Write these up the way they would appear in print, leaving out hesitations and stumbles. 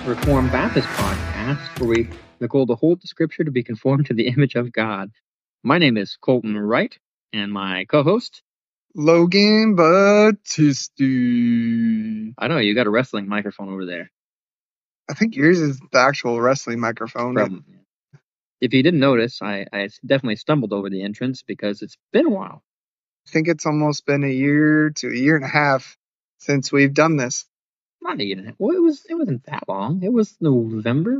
Reformed Baptist podcast, where we look the whole scripture to be conformed to the image of God. My name is Colton Wright, and my co-host, Logan Battisti. I know you got a wrestling microphone over there. I think yours is the actual wrestling microphone. Probably. If you didn't notice, I definitely stumbled over the entrance because it's been a while. I think it's almost been a year to a year and a half since we've done this. Not a year and a half. Well, it wasn't that long. It was November.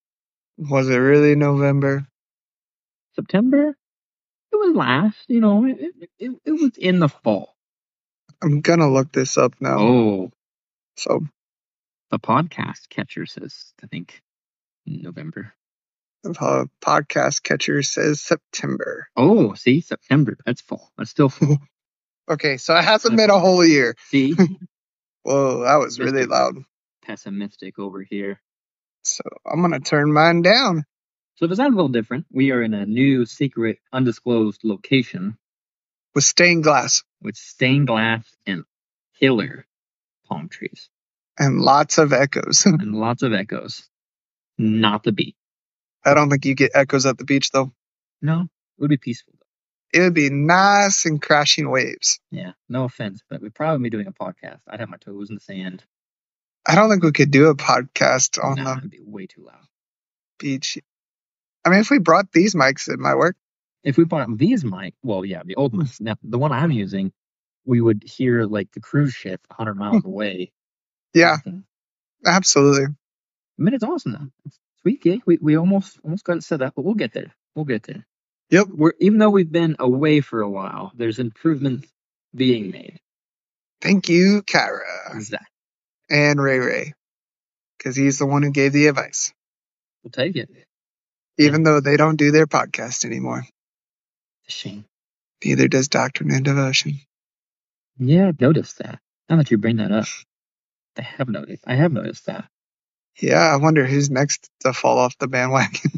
Was it really November? September? It was last. You know, it was in the fall. I'm gonna look this up now. Oh. So the podcast catcher says, I think, November. The podcast catcher says September. Oh, see, September. That's fall. That's still fall. Okay, so it hasn't been a whole year. See? Whoa, that was really loud. Pessimistic over here. So I'm gonna turn mine down. So if it sounds a little different, we are in a new, secret, undisclosed location. With stained glass. With stained glass and killer palm trees. And lots of echoes. And lots of echoes. Not the beach. I don't think you get echoes at the beach, though. No, it would be peaceful, though. It would be nice and crashing waves. Yeah, no offense, but we'd probably be doing a podcast. I'd have my toes in the sand. I don't think we could do a podcast on the it'd be way too loud. Beach. I mean, if we brought these mics, it might work. If we brought these mics, well, yeah, the old mics. Now, the one I'm using, we would hear like the cruise ship 100 miles away. Yeah, absolutely. I mean, it's awesome though. It's sweet gig. We almost got it set up, but we'll get there. Yep. Even though we've been away for a while, there's improvements being made. Thank you, Kara. Exactly. And Ray, because he's the one who gave the advice. We'll take it. Even though they don't do their podcast anymore. It's a shame. Neither does Doctrine and Devotion. Yeah, I've noticed that. Now that you bring that up, I have noticed that. Yeah, I wonder who's next to fall off the bandwagon.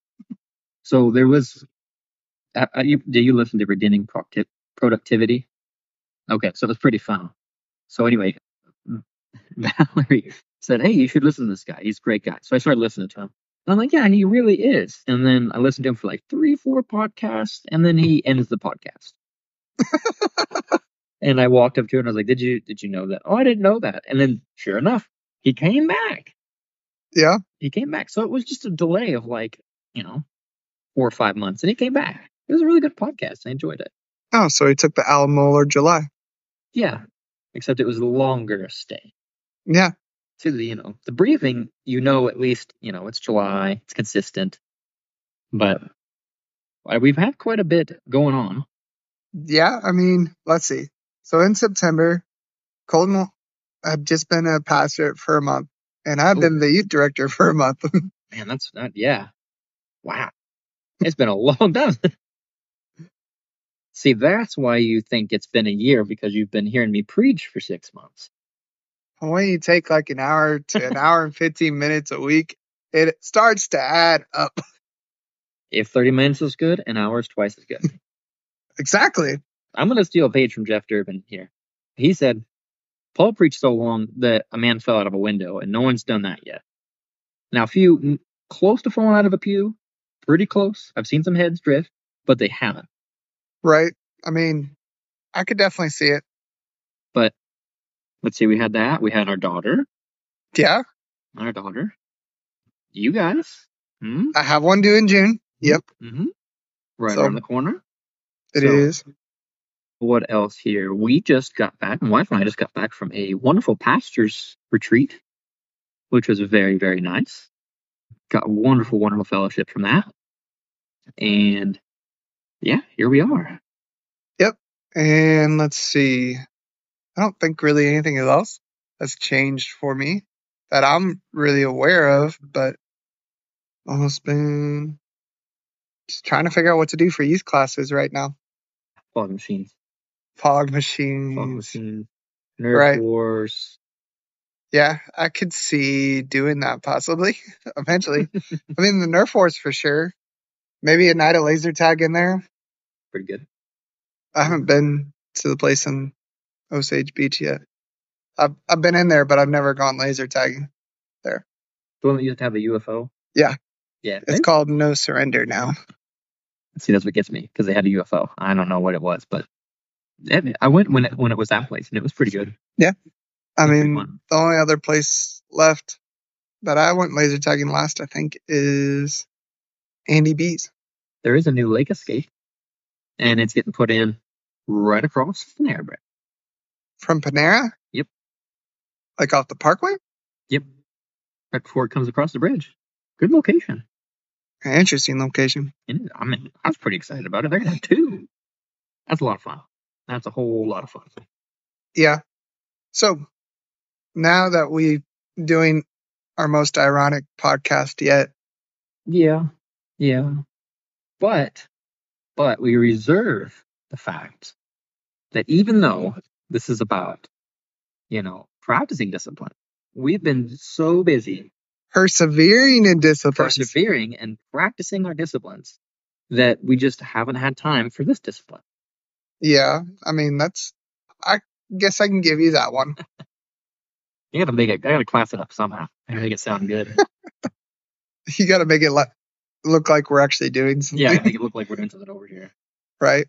So there was. Do you listen to Redeeming Productivity? Okay, so it was pretty fun. So anyway, Valerie said, "Hey, you should listen to this guy. He's a great guy." So I started listening to him. And I'm like, "Yeah, he really is." And then I listened to him for like 3-4 podcasts, and then he ends the podcast. And I walked up to him and I was like, "Did you know that?" "Oh, I didn't know that." And then, sure enough, he came back. Yeah, he came back. So it was just a delay of 4 or 5 months, and he came back. It was a really good podcast. I enjoyed it. Oh, so he took the Alamo July. Yeah, except it was a longer stay. Yeah. So the briefing, at least, it's July, it's consistent. But we've had quite a bit going on. Yeah, I mean, let's see. So in September, Colton had just been a pastor for a month, and I've been the youth director for a month. Man, that's not, yeah. Wow. It's been a long time. See, that's why you think it's been a year, because you've been hearing me preach for 6 months. When you take like an hour to an hour and 15 minutes a week, it starts to add up. If 30 minutes is good, an hour is twice as good. Exactly. I'm going to steal a page from Jeff Durbin here. He said, Paul preached so long that a man fell out of a window, and no one's done that yet. Now, a few close to falling out of a pew, pretty close. I've seen some heads drift, but they haven't. Right. I mean, I could definitely see it. But let's see, we had that. We had our daughter. Yeah. Our daughter. You guys. I have one due in June. Yep. Mm-hmm. Right around the corner. It is. What else here? We just got back. My wife and I just got back from a wonderful pastor's retreat, which was very, very nice. Got wonderful, wonderful fellowship from that. And yeah, here we are. Yep. And let's see. I don't think really anything else has changed for me that I'm really aware of, but almost been just trying to figure out what to do for youth classes right now. Fog machines. Nerf Wars. Yeah, I could see doing that possibly eventually. I mean, the Nerf Wars for sure. Maybe a night of laser tag in there. Pretty good. I haven't been to the place in Osage Beach yet. I've been in there, but I've never gone laser tagging there. The one that used to have a UFO? Yeah. Yeah. It's called No Surrender now. See, that's what gets me, because they had a UFO. I don't know what it was, but I went when it was that place, and it was pretty good. Yeah. I It's pretty mean, fun. the only other place left that I went laser tagging last, I think, is Andy B's. There is a new Lake Escape, and it's getting put in right across from Panera Bread. From Panera? Yep. Like off the Parkway? Yep. Right before it comes across the bridge. Good location. An interesting location. And I mean, I was pretty excited about it. They're gonna have 2. That's a lot of fun. That's a whole lot of fun. Yeah. So now that we're doing our most ironic podcast yet. Yeah. But we reserve the fact that even though this is about, practicing discipline, we've been so busy Persevering in discipline. persevering and practicing our disciplines that we just haven't had time for this discipline. Yeah. I mean, I guess I can give you that one. I gotta class it up somehow. I make it sound good. You got to make it look like we're actually doing something. Yeah, make it look like we're doing something over here. Right?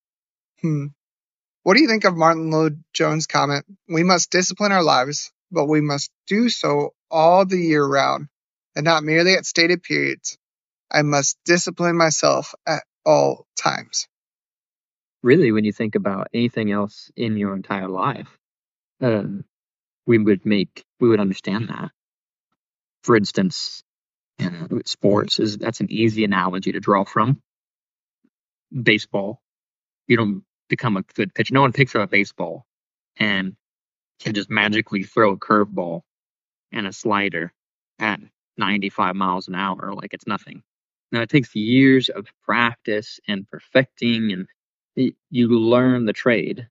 What do you think of Martin Lloyd Jones' comment? We must discipline our lives, but we must do so all the year round and not merely at stated periods. I must discipline myself at all times. Really, when you think about anything else in your entire life, we would understand that. For instance, sports that's an easy analogy to draw from. Baseball, you don't become a good pitcher. No one picks up a baseball and can just magically throw a curveball and a slider at 95 miles an hour like it's nothing. Now, it takes years of practice and perfecting, and you learn the trade.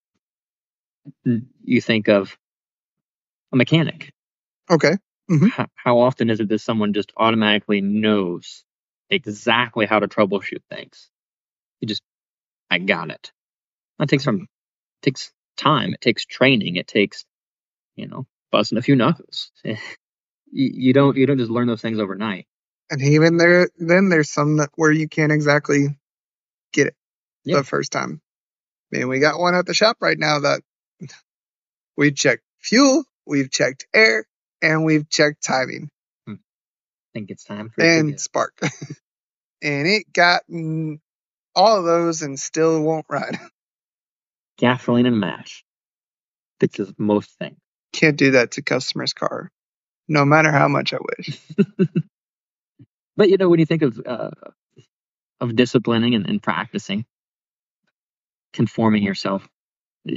You think of a mechanic. Okay. How often is it that someone just automatically knows exactly how to troubleshoot things? I got it. It takes time. It takes training. It takes, busting a few knuckles. You don't just learn those things overnight. And even then there's some where you can't exactly get it the first time. I mean, we got one at the shop right now that we've checked fuel, we've checked air, and we've checked timing. I think it's time for it and spark. And it got all of those and still won't run. Gasoline and mash fixes most things. Can't do that to customer's car, no matter how much I wish. But when you think of disciplining and practicing, conforming yourself, there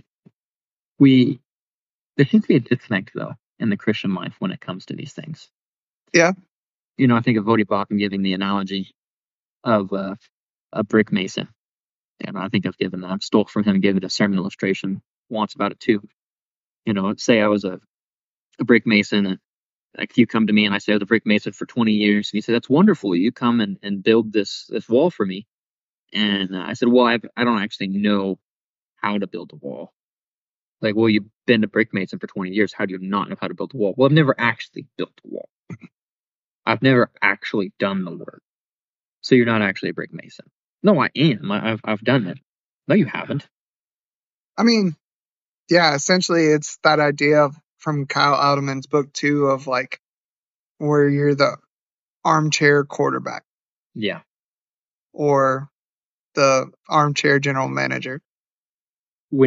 seems to be a disconnect though in the Christian life when it comes to these things. Yeah. I think of Voddie Baucham giving the analogy of a brick mason. And I think I've stole from him and given a sermon illustration once about it too. Say I was a brick mason, and like you come to me and I say I was a brick mason for 20 years, and you say, that's wonderful. You come and build this wall for me. And I said, well, I don't actually know how to build a wall. Like, well, you've been a brick mason for 20 years. How do you not know how to build a wall? Well, I've never actually built a wall. I've never actually done the work. So you're not actually a brick mason. No, I am. I've done it. No, you haven't. I mean, yeah, essentially it's that idea from Kyle Alderman's book too of like where you're the armchair quarterback. Yeah. Or the armchair general manager. Why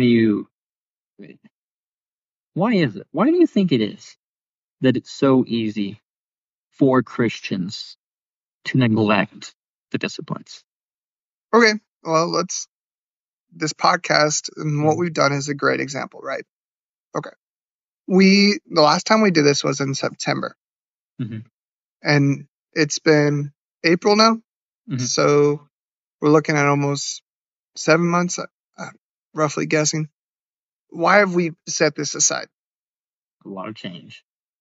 is it? Why do you think it is that it's so easy for Christians to neglect the disciplines? Okay, well, this podcast and what we've done is a great example, right? Okay. The last time we did this was in September. Mm-hmm. And it's been April now. Mm-hmm. So we're looking at almost 7 months, roughly guessing. Why have we set this aside? A lot of change.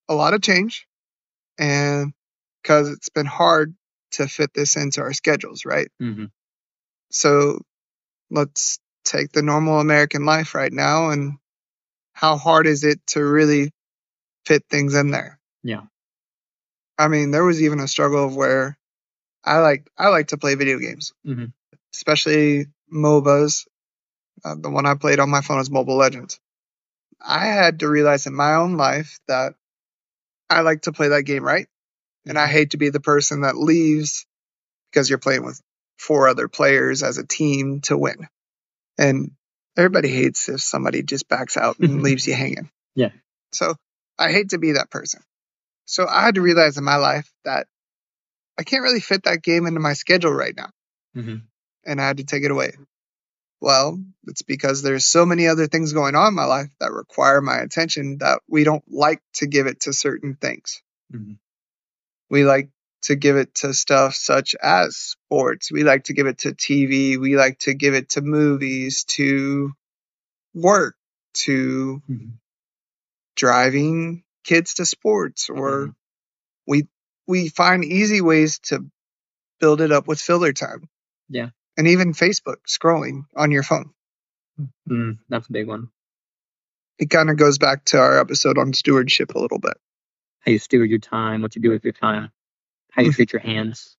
And because it's been hard to fit this into our schedules, right? Mm-hmm. So let's take the normal American life right now, and how hard is it to really fit things in there? Yeah. I mean, there was even a struggle of where I like to play video games, Mhm. especially MOBAs. The one I played on my phone is Mobile Legends. I had to realize in my own life that I like to play that game right, and I hate to be the person that leaves because you're playing with 4 other players as a team to win. And everybody hates if somebody just backs out and leaves you hanging. Yeah. So I hate to be that person. So I had to realize in my life that I can't really fit that game into my schedule right now. Mhm. And I had to take it away. Well, it's because there's so many other things going on in my life that require my attention that we don't like to give it to certain things. Mhm. We like to give it to stuff such as sports. We like to give it to TV. We like to give it to movies, to work, to Mhm. driving kids to sports, or Mhm. we find easy ways to build it up with filler time. Yeah. And even Facebook scrolling on your phone. That's a big one. It kind of goes back to our episode on stewardship a little bit. How you steward your time, what you do with your time, how you treat your hands.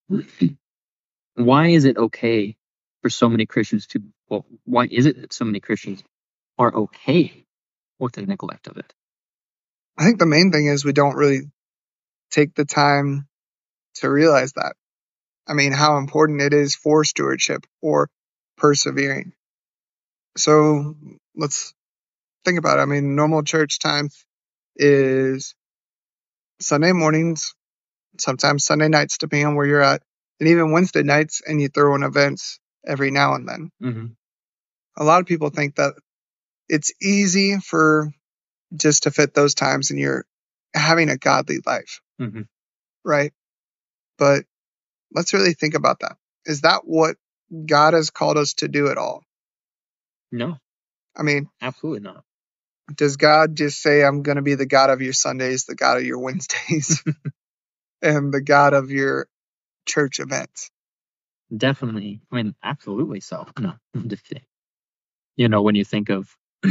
Why is it okay for so many Christians to, well, why is it that so many Christians are okay with the neglect of it? I think the main thing is we don't really take the time to realize that. I mean, how important it is for stewardship or persevering. So let's think about it. I mean, normal church time is Sunday mornings, sometimes Sunday nights, depending on where you're at, and even Wednesday nights, and you throw in events every now and then. Mm-hmm. A lot of people think that it's easy for just to fit those times and you're having a godly life, Mm-hmm. right? But let's really think about that. Is that what God has called us to do at all? No, I mean, absolutely not. does God just say, I'm going to be the God of your Sundays, the God of your Wednesdays, and the God of your church events? Definitely. I mean, absolutely so. No, I'm just kidding. You know, when you think of,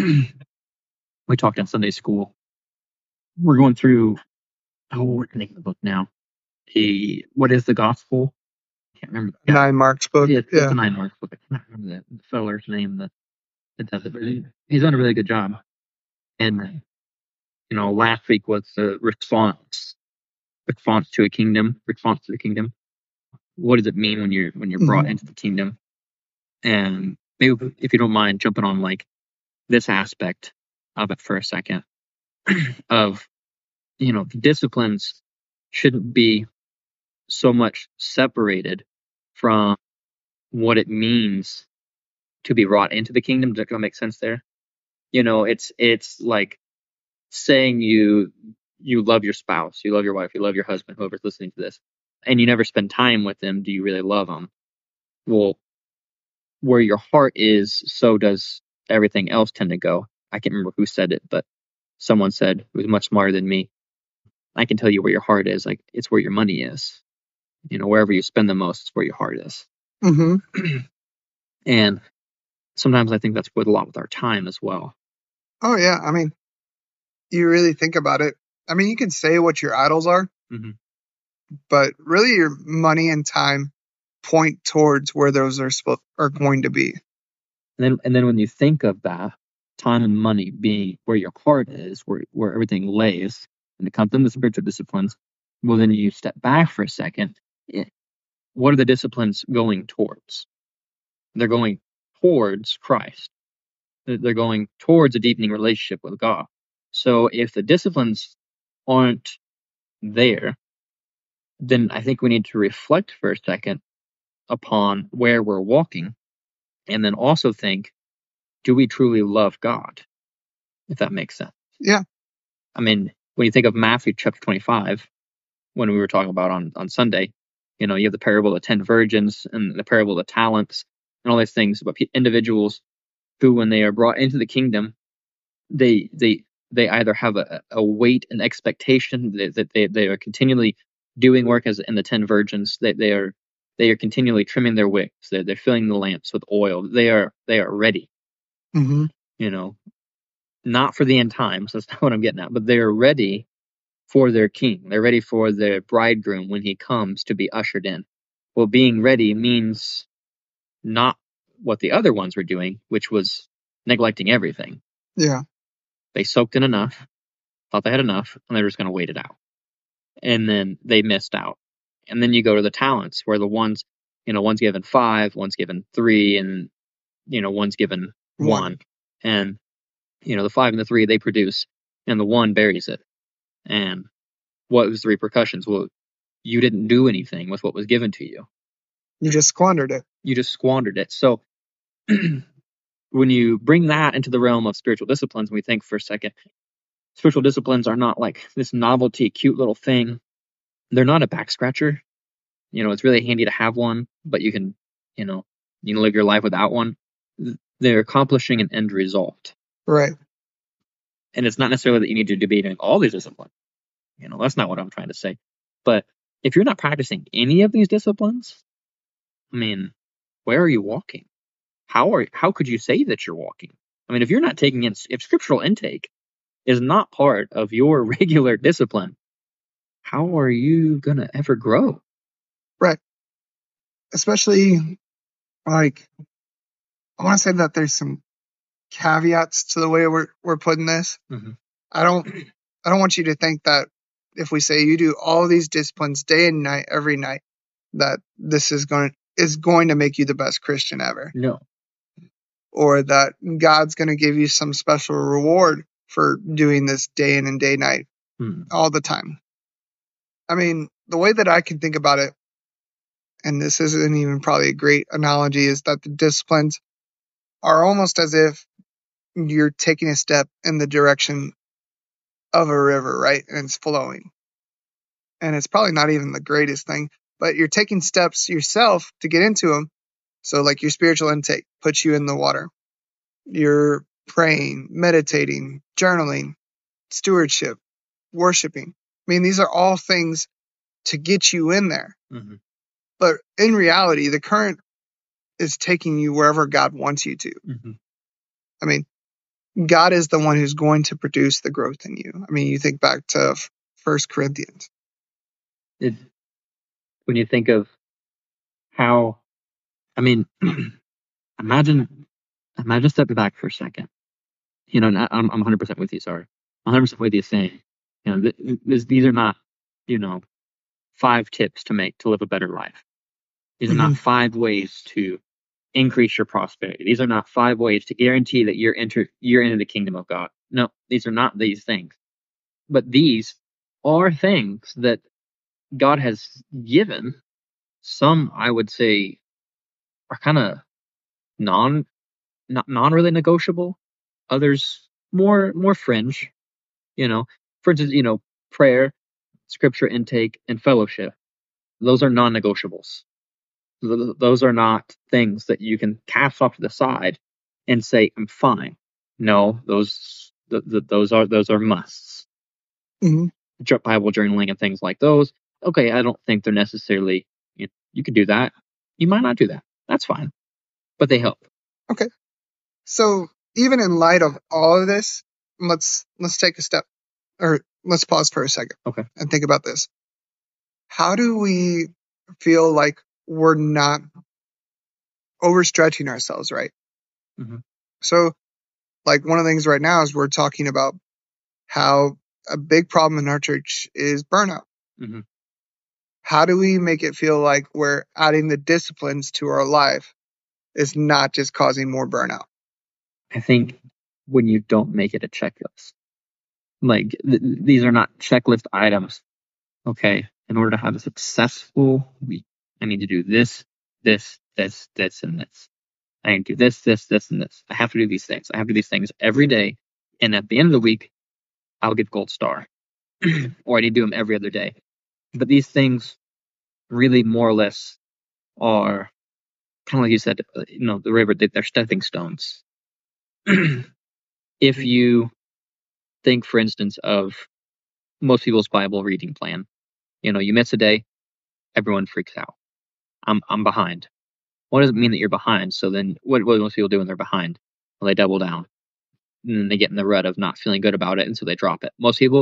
we talked in Sunday school, we're going through, we're reading the book now. What is the gospel? I can't remember. Yeah. 9 Mark's book. It's Yeah. a 9 Marks book. I can't remember the feller's name that does it, but he's done a really good job. And, you know, last week was the response to a kingdom, response to the kingdom. What does it mean when you're brought into the kingdom? And maybe if you don't mind jumping on like this aspect of it for a second, of, you know, the disciplines shouldn't be so much separated from what it means to be brought into the kingdom. Does that make sense there? You know, it's like saying you love your spouse, you love your wife, you love your husband, whoever's listening to this, and you never spend time with them. Do you really love them? Well, where your heart is, so does everything else tend to go. I can't remember who said it, but someone said, it was much smarter than me, I can tell you where your heart is. Like, it's where your money is. You know, wherever you spend the most, it's where your heart is. Mm-hmm. And sometimes I think that's with a lot with our time as well. Oh, yeah. I mean, you really think about it. I mean, you can say what your idols are, Mm-hmm. but really your money and time point towards where those are going to be. And then when you think of that, time and money being where your heart is, where everything lays, and it comes in the spiritual disciplines, well, then you step back for a second. What are the disciplines going towards? They're going towards Christ. They're going towards a deepening relationship with God. So if the disciplines aren't there, then I think we need to reflect for a second upon where we're walking, and then also think, do we truly love God? If that makes sense. Yeah. I mean, when you think of Matthew chapter 25, when we were talking about on Sunday, you know, you have the parable of the 10 virgins and the parable of the talents and all these things about individuals who, when they are brought into the kingdom, they either have a weight and expectation that they are continually doing work as in the 10 virgins, that they are continually trimming their wicks, they're filling the lamps with oil, they are ready. Mm-hmm. You know, not for the end times, that's not what I'm getting at, but they are ready for their king. They're ready for the bridegroom when he comes to be ushered in. Well, being ready means not what the other ones were doing, which was neglecting everything. Yeah. They soaked in enough, thought they had enough, and they were just going to wait it out. And then they missed out. And then you go to the talents where the one's given 5, one's given 3, and one's given 1. And the 5 and the 3 they produce, and the 1 buries it. And what was the repercussions? Well, you didn't do anything with what was given to you. You just squandered it. So when you bring that into the realm of spiritual disciplines, and we think for a second, spiritual disciplines are not like this novelty, cute little thing. They're not a back scratcher. It's really handy to have one, but you can live your life without one. They're accomplishing an end result. Right. And it's not necessarily that you need to be doing all these disciplines. That's not what I'm trying to say. But if you're not practicing any of these disciplines, I mean, where are you walking? How could you say that you're walking? I mean, if you're not taking in, if scriptural intake is not part of your regular discipline, how are you going to ever grow? Right. Especially, like, I want to say that there's some caveats to the way we're putting this. Mm-hmm. I don't want you to think that if we say you do all these disciplines day and night, every night, that this is going to make you the best Christian ever. No. Or that God's going to give you some special reward for doing this day in and day night all the time. I mean, the way that I can think about it, and this isn't even probably a great analogy, is that the disciplines are almost as if you're taking a step in the direction of a river, right? And it's flowing. And it's probably not even the greatest thing, but you're taking steps yourself to get into them. So like your spiritual intake puts you in the water. You're praying, meditating, journaling, stewardship, worshiping. I mean, these are all things to get you in there. Mm-hmm. But in reality, the current is taking you wherever God wants you to. Mm-hmm. I mean, God is the one who's going to produce the growth in you. I mean, you think back to 1 Corinthians. When you think of how, I mean, imagine stepping back for a second. I'm 100% with you. Sorry, 100% with you saying, these are not, 5 tips to live a better life. These are not 5 ways to increase your prosperity. These are not 5 ways to guarantee that you're into the kingdom of God. No, these are not these things. But these are things that God has given. Some, I would say, are kind of non really negotiable. Others more fringe. For instance, prayer, scripture intake, and fellowship. Those are non-negotiables. Those are not things that you can cast off to the side and say, I'm fine. No, those are musts. Mm-hmm. Bible journaling and things like those. Okay, I don't think they're necessarily, you could do that. You might not do that. That's fine. But they help. Okay. So even in light of all of this, let's take a step, or let's pause for a second. Okay. And think about this. How do we feel like we're not overstretching ourselves, right? Mm-hmm. So, like, one of the things right now is we're talking about how a big problem in our church is burnout. Mm-hmm. How do we make it feel like we're adding the disciplines to our life is not just causing more burnout? I think when you don't make it a checklist, like these are not checklist items. Okay, in order to have a successful week, I need to do this, this, this, this, and this. I need to do this, this, this, and this. I have to do these things. I have to do these things every day. And at the end of the week, I'll get gold star. Or I need to do them every other day. But these things really more or less are kind of like you said, the river, they're stepping stones. If you think, for instance, of most people's Bible reading plan, you miss a day, everyone freaks out. I'm behind. What does it mean that you're behind? So then what do most people do when they're behind? Well, they double down. And then they get in the rut of not feeling good about it, and so they drop it. Most people,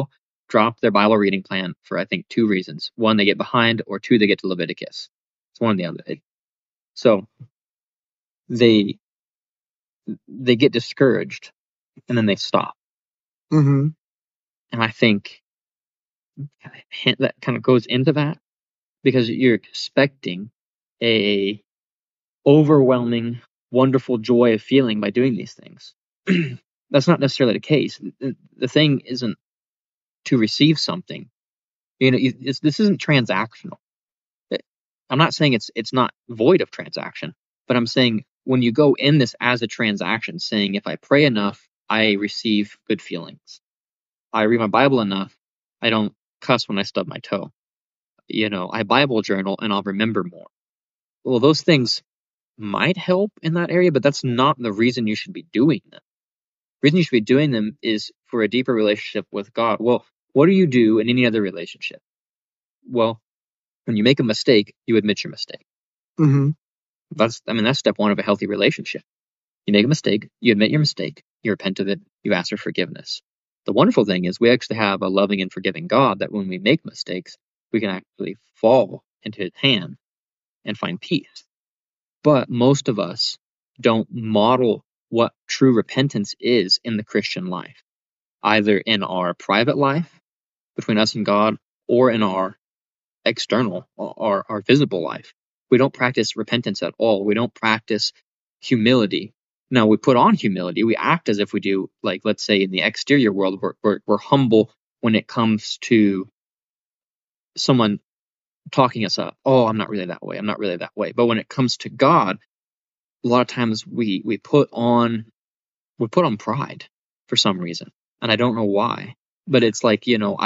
drop their Bible reading plan for, I think, 2 reasons. 1, they get behind, or 2, they get to Leviticus. It's one or the other. So they get discouraged, and then they stop. Mm-hmm. And I think that kind of goes into that, because you're expecting a overwhelming, wonderful joy of feeling by doing these things. That's not necessarily the case. The thing isn't to receive something. This isn't transactional. I'm not saying it's not void of transaction, but I'm saying when you go in this as a transaction, saying if I pray enough, I receive good feelings. I read my Bible enough, I don't cuss when I stub my toe. I Bible journal and I'll remember more. Well, those things might help in that area, but that's not the reason you should be doing them. The reason you should be doing them is for a deeper relationship with God. Well, what do you do in any other relationship? Well, when you make a mistake, you admit your mistake. Mm-hmm. That's step 1 of a healthy relationship. You make a mistake, you admit your mistake, you repent of it, you ask for forgiveness. The wonderful thing is we actually have a loving and forgiving God that when we make mistakes, we can actually fall into his hand and find peace. But most of us don't model what true repentance is in the Christian life, either in our private life between us and God, or in our external, our visible life. We don't practice repentance at all. We don't practice humility. Now, we put on humility. We act as if we do, like, let's say in the exterior world, we're humble when it comes to someone talking us up. Oh, I'm not really that way. I'm not really that way. But when it comes to God, a lot of times we put on pride for some reason, and I don't know why. But it's like,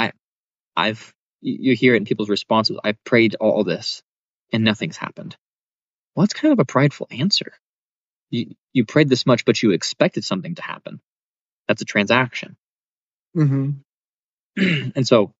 you hear it in people's responses. I've prayed all this, and nothing's happened. Well, that's kind of a prideful answer. You prayed this much, but you expected something to happen. That's a transaction. Mm-hmm. And so,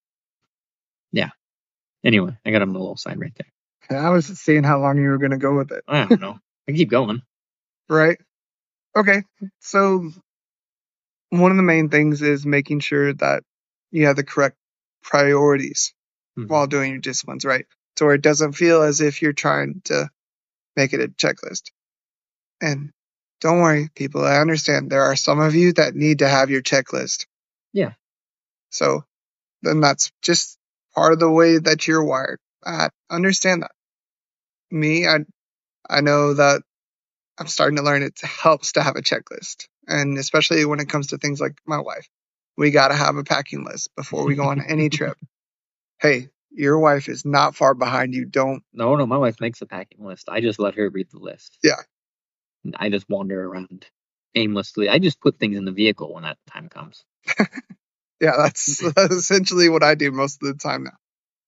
yeah. Anyway, I got him on a little side right there. I was seeing how long you were going to go with it. I don't know. I can keep going. Right. Okay. So one of the main things is making sure that you have the correct priorities while doing your disciplines, right? So where it doesn't feel as if you're trying to make it a checklist. And don't worry, people. I understand there are some of you that need to have your checklist. Yeah. So then that's just part of the way that you're wired. I understand that. Me, I know that I'm starting to learn it helps to have a checklist. And especially when it comes to things like my wife. We got to have a packing list before we go on any trip. Hey, your wife is not far behind you. Don't. No, my wife makes a packing list. I just let her read the list. Yeah. I just wander around aimlessly. I just put things in the vehicle when that time comes. Yeah, that's essentially what I do most of the time now.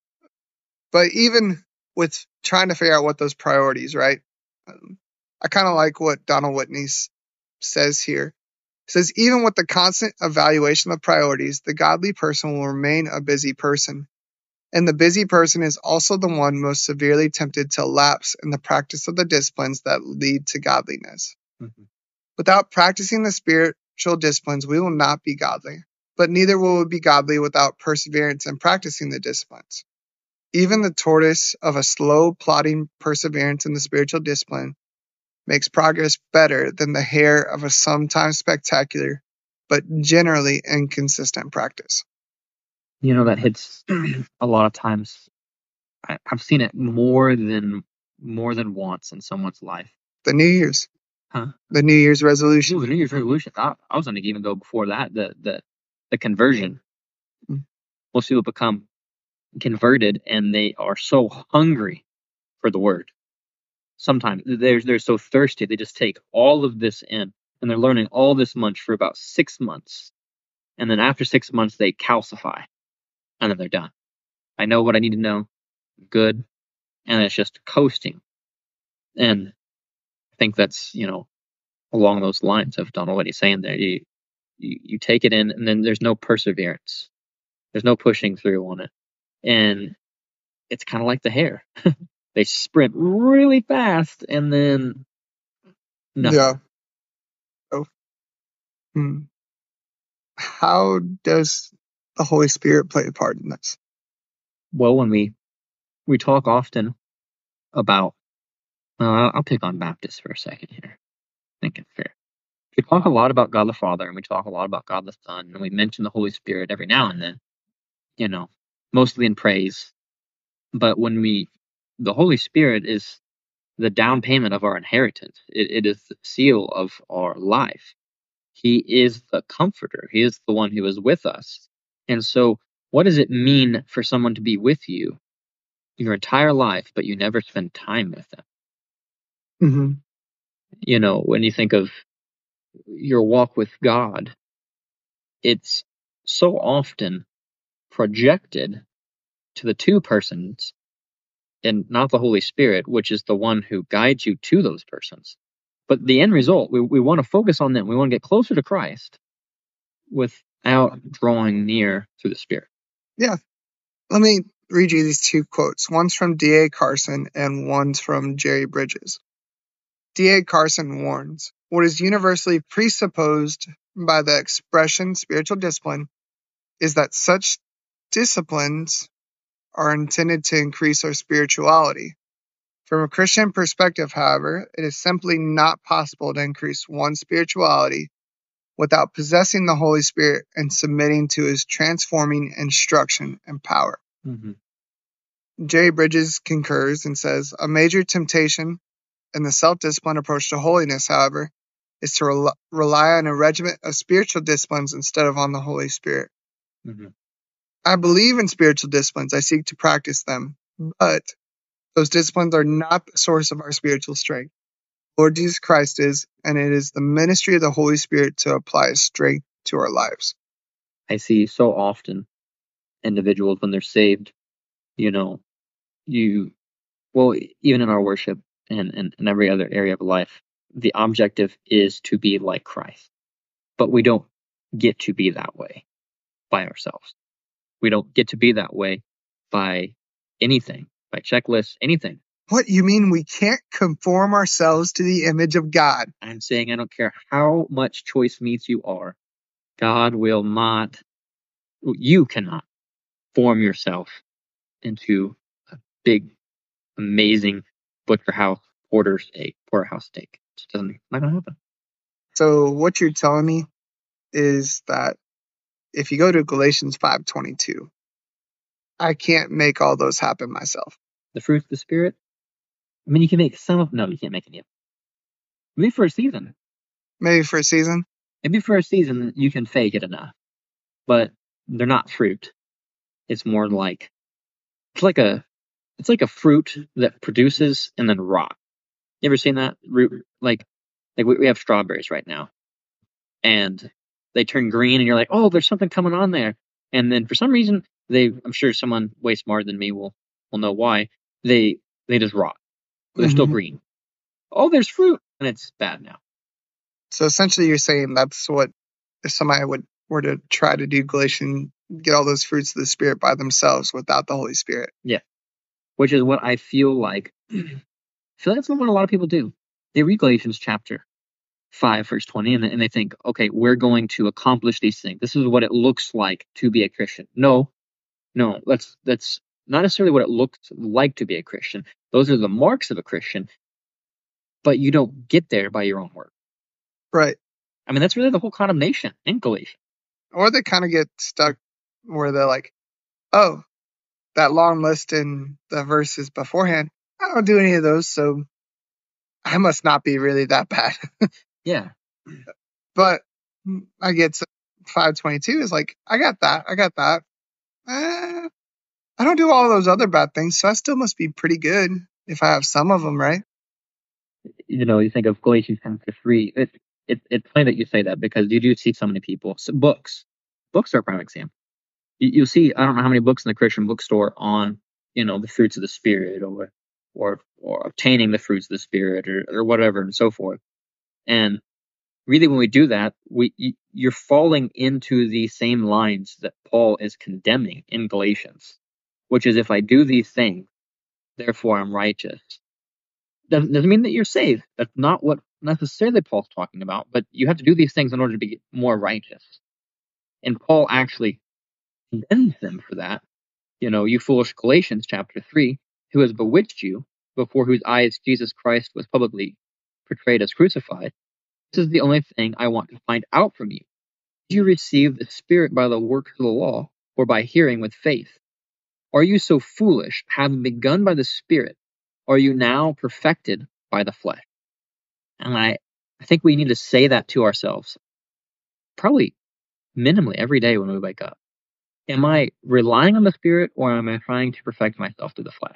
But even with trying to figure out what those priorities, right? I kind of like what Donald Whitney says here. He says, even with the constant evaluation of priorities, the godly person will remain a busy person. And the busy person is also the one most severely tempted to lapse in the practice of the disciplines that lead to godliness. Mm-hmm. Without practicing the spiritual disciplines, we will not be godly, but neither will we be godly without perseverance in practicing the disciplines. Even the tortoise of a slow, plodding perseverance in the spiritual discipline makes progress better than the hare of a sometimes spectacular, but generally inconsistent practice. That hits a lot of times. I've seen it more than once in someone's life. The New Year's. Huh? The New Year's resolution. Ooh, the New Year's resolution. I was going to even go before that. The conversion. Most people become converted, and they are so hungry for the word. Sometimes they're so thirsty, they just take all of this in, and they're learning all this much for about 6 months, and then after 6 months they calcify, and then they're done. I know what I need to know. Good. And it's just coasting. And I think that's, along those lines of Donald what he's saying there. You take it in, and then there's no perseverance. There's no pushing through on it. And it's kind of like the hare. They sprint really fast, and then nothing. Yeah. Oh. How does the Holy Spirit play a part in this? Well, when we talk often about, I'll pick on Baptists for a second here. I think it's fair. We talk a lot about God the Father, and we talk a lot about God the Son, and we mention the Holy Spirit every now and then, mostly in praise. But the Holy Spirit is the down payment of our inheritance. It is the seal of our life. He is the comforter. He is the one who is with us. And so, what does it mean for someone to be with you your entire life, but you never spend time with them? Mm-hmm. When you think of your walk with God, it's so often projected to the two persons and not the Holy Spirit, which is the one who guides you to those persons. But the end result, we want to focus on them. We want to get closer to Christ without drawing near through the Spirit. Yeah. Let me read you these two quotes. One's from D.A. Carson and one's from Jerry Bridges. D.A. Carson warns, what is universally presupposed by the expression spiritual discipline is that such disciplines are intended to increase our spirituality. From a Christian perspective, however, it is simply not possible to increase one's spirituality without possessing the Holy Spirit and submitting to his transforming instruction and power. Mm-hmm. Jerry Bridges concurs and says, a major temptation in the self-disciplined approach to holiness, however, is to rely on a regiment of spiritual disciplines instead of on the Holy Spirit. Mm-hmm. I believe in spiritual disciplines. I seek to practice them, but those disciplines are not the source of our spiritual strength. Lord Jesus Christ is, and it is the ministry of the Holy Spirit to apply his strength to our lives. I see so often individuals when they're saved, even in our worship and every other area of life, the objective is to be like Christ. But we don't get to be that way by ourselves. We don't get to be that way by anything, by checklists, anything. What, you mean we can't conform ourselves to the image of God? I'm saying I don't care how much choice meats you are. God will not, you cannot form yourself into a big, amazing porterhouse steak. It just not gonna happen. So what you're telling me is that if you go to Galatians 5:22, I can't make all those happen myself. The fruit of the Spirit? I mean, you can make some of, no, you can't make any of them. Maybe for a season. Maybe for a season? Maybe for a season you can fake it enough. But they're not fruit. It's more like, it's like a fruit that produces and then rot. You ever seen that? Like we have strawberries right now. And they turn green and you're like, oh, there's something coming on there. And then for some reason, I'm sure someone way smarter than me will know why, they just rot. They're still green. Oh, there's fruit, and it's bad now. So essentially you're saying that's what, if somebody were to try to do Galatians, get all those fruits of the Spirit by themselves without the Holy Spirit. Yeah. Which is what I feel like. I feel like that's what a lot of people do. They read Galatians chapter 5, verse 20, and they think, okay, we're going to accomplish these things. This is what it looks like to be a Christian. No, that's not necessarily what it looks like to be a Christian. Those are the marks of a Christian, but you don't get there by your own work. Right. I mean, that's really the whole condemnation in Galatians. Or they kind of get stuck where they're like, oh, that long list in the verses beforehand, I don't do any of those, so I must not be really that bad. Yeah. But I get 5:22 is like, I got that. I don't do all those other bad things, so I still must be pretty good if I have some of them, right? You think of Galatians chapter 3. It's funny that you say that because you do see so many people. So books are a prime example. You'll see, I don't know how many books in the Christian bookstore on, the fruits of the Spirit or obtaining the fruits of the Spirit or whatever and so forth. And really, when we do that, you're falling into the same lines that Paul is condemning in Galatians, which is if I do these things, therefore I'm righteous. Doesn't mean that you're saved. That's not what necessarily Paul's talking about, but you have to do these things in order to be more righteous. And Paul actually condemns them for that. You foolish Galatians chapter 3, who has bewitched you, before whose eyes Jesus Christ was publicly portrayed as crucified. This is the only thing I want to find out from you. Did you receive the Spirit by the works of the law, or by hearing with faith? Are you so foolish, having begun by the Spirit, are you now perfected by the flesh? And I think we need to say that to ourselves, probably minimally every day when we wake up. Am I relying on the Spirit, or am I trying to perfect myself through the flesh?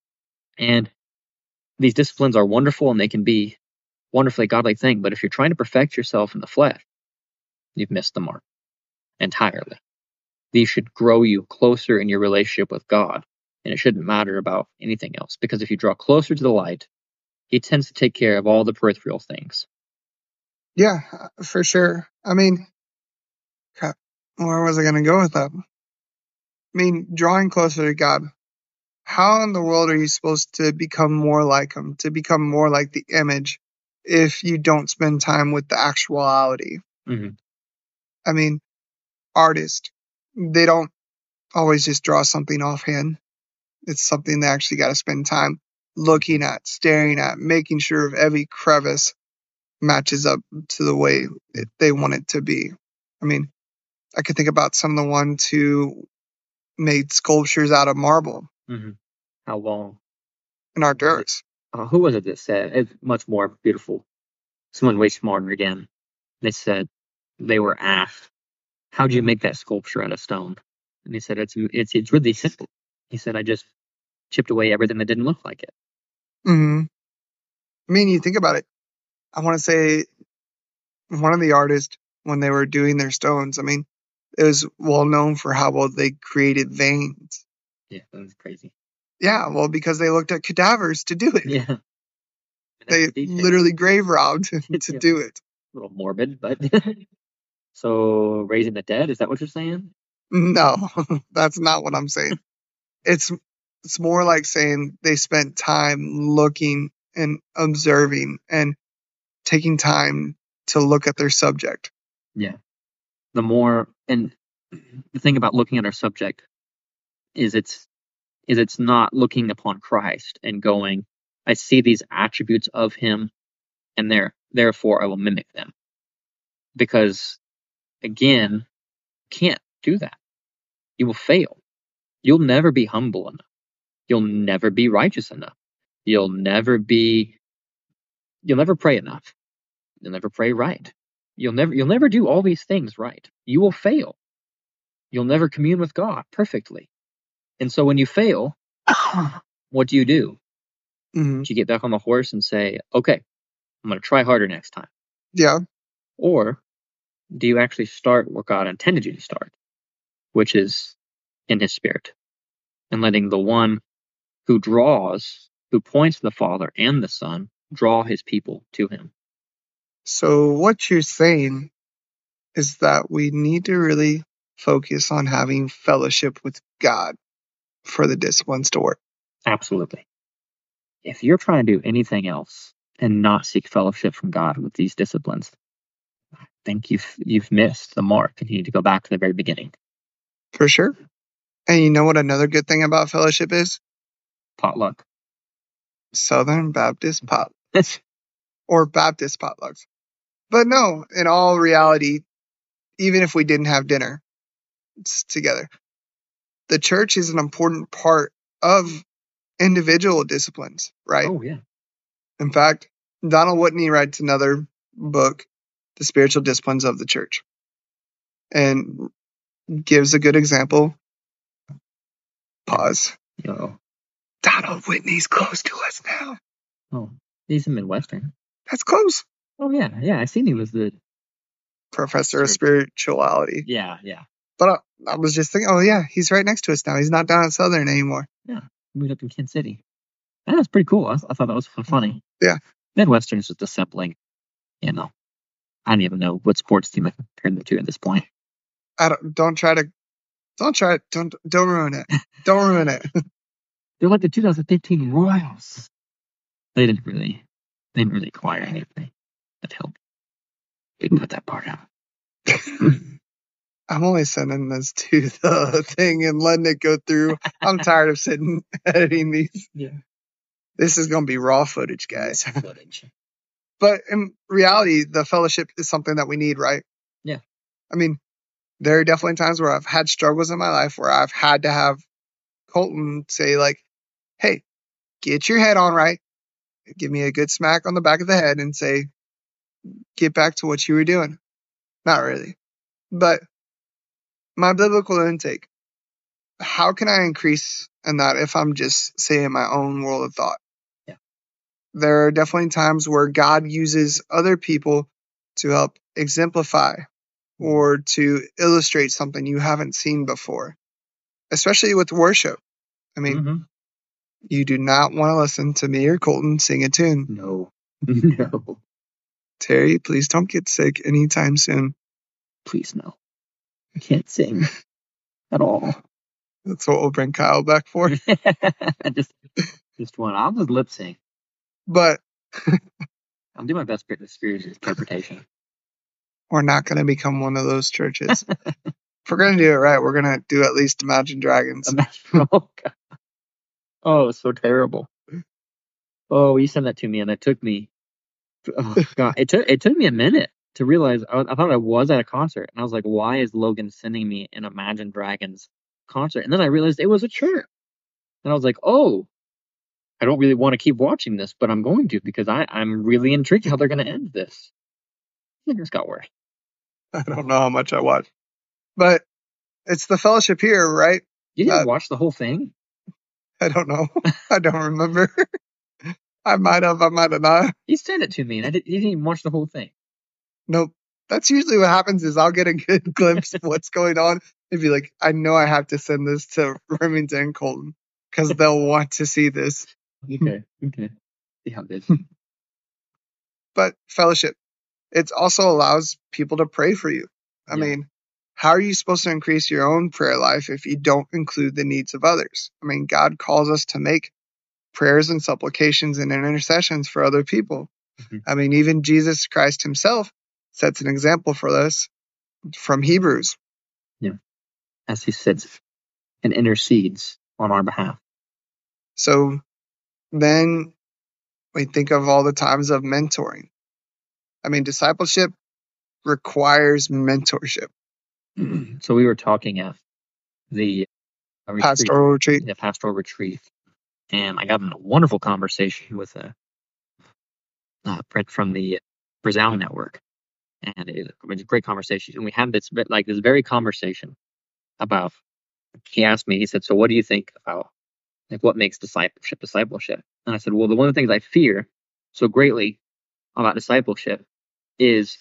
And these disciplines are wonderful, and they can be wonderfully godly thing. But if you're trying to perfect yourself in the flesh, you've missed the mark entirely. These should grow you closer in your relationship with God, and it shouldn't matter about anything else. Because if you draw closer to the light, He tends to take care of all the peripheral things. Yeah, for sure. I mean, crap, where was I going to go with that? I mean, drawing closer to God. How in the world are you supposed to become more like Him, to become more like the image, if you don't spend time with the actuality? Mm-hmm. I mean, artists, they don't always just draw something offhand. It's something they actually got to spend time looking at, staring at, making sure every crevice matches up to the way they want it to be. I mean, I could think about some of the ones who made sculptures out of marble. Mm-hmm. How long? In Arcturus. Who was it that said it's much more beautiful? Someone way smarter again. They said they were asked, "How do you make that sculpture out of stone?" And he said, "It's really simple." He said, "I just chipped away everything that didn't look like it." Mm-hmm. I mean, you think about it. I want to say one of the artists, when they were doing their stones, I mean, it was well known for how well they created veins. Yeah, that's crazy. Yeah, well, because they looked at cadavers to do it. Yeah. They literally grave robbed to do it. A little morbid, but so raising the dead, is that what you're saying? No, that's not what I'm saying. It's more like saying they spent time looking and observing and taking time to look at their subject. Yeah. The more, and the thing about looking at our subject is it's not looking upon Christ and going, I see these attributes of Him, and therefore I will mimic them. Because again, can't do that. You will fail. You'll never be humble enough. You'll never be righteous enough. You'll never pray enough. You'll never pray right. You'll never do all these things right. You will fail. You'll never commune with God perfectly. And so when you fail, what do? Mm-hmm. Do you get back on the horse and say, okay, I'm going to try harder next time? Yeah. Or do you actually start where God intended you to start, which is in His Spirit, and letting the one who points to the Father and the Son, draw His people to Him? So what you're saying is that we need to really focus on having fellowship with God for the disciplines to work. Absolutely. If you're trying to do anything else and not seek fellowship from God with these disciplines, I think you've missed the mark, and you need to go back to the very beginning. For sure. And you know what another good thing about fellowship is? Potluck. Southern Baptist potlucks. Or Baptist potlucks. But no, in all reality, even if we didn't have dinner together, the church is an important part of individual disciplines, right? Oh, yeah. In fact, Donald Whitney writes another book, The Spiritual Disciplines of the Church, and gives a good example. Pause. Oh. Donald Whitney's close to us now. Oh, he's a Midwestern. That's close. Oh, yeah. I seen he was the professor of spirituality. Yeah. But I was just thinking, oh yeah, he's right next to us now. He's not down at Southern anymore. Yeah, moved up in Kansas City. That's pretty cool. I thought that was funny. Yeah. Midwestern is just assembling. I don't even know what sports team I compared them to at this point. Don't ruin it. Don't ruin it. They're like the 2015 Royals. They didn't really acquire anything that helped. We can put that part out. I'm only sending this to the thing and letting it go through. I'm tired of sitting editing these. Yeah. This is going to be raw footage, guys. Footage. But in reality, the fellowship is something that we need, right? Yeah. I mean, there are definitely times where I've had struggles in my life where I've had to have Colton say, like, hey, get your head on right. Give me a good smack on the back of the head and say, get back to what you were doing. Not really. But my biblical intake, how can I increase in that if I'm just saying my own world of thought? Yeah. There are definitely times where God uses other people to help exemplify or to illustrate something you haven't seen before, especially with worship. I mean, you do not want to listen to me or Colton sing a tune. No. No. Terry, please don't get sick anytime soon. Please no. I can't sing at all. That's what we'll bring Kyle back for. just one. I'll just lip sync. But I'll do my best for the spirit interpretation. We're not going to become one of those churches. If we're going to do it right, we're going to do at least Imagine Dragons. Oh, God. Oh, it's so terrible. Oh, you sent that to me, and it took me. Oh God, it took me a minute to realize. I thought I was at a concert, and I was like, "Why is Logan sending me an Imagine Dragons concert?" And then I realized it was a church, and I was like, "Oh, I don't really want to keep watching this, but I'm going to because I'm really intrigued how they're going to end this." It just got worse. I don't know how much I watched, but it's the fellowship here, right? You didn't watch the whole thing? I don't know. I don't remember. I might have not. You sent it to me, and you didn't even watch the whole thing. Nope. That's usually what happens is I'll get a good glimpse of what's going on and be like, I know I have to send this to Remington and Colton because they'll want to see this. Okay. See how this. But fellowship, it also allows people to pray for you. I mean, how are you supposed to increase your own prayer life if you don't include the needs of others? I mean, God calls us to make prayers and supplications and intercessions for other people. Mm-hmm. I mean, even Jesus Christ himself sets an example for us from Hebrews. Yeah. As he sits and intercedes on our behalf. So then we think of all the times of mentoring. I mean, discipleship requires mentorship. So we were talking at the pastoral retreat. Yeah, pastoral retreat. And I got in a wonderful conversation with a Brent from the Resound Network. And it was a great conversation. And we had this very conversation about, he asked me, he said, so what do you think about what makes discipleship? And I said, well, one of the things I fear so greatly about discipleship is,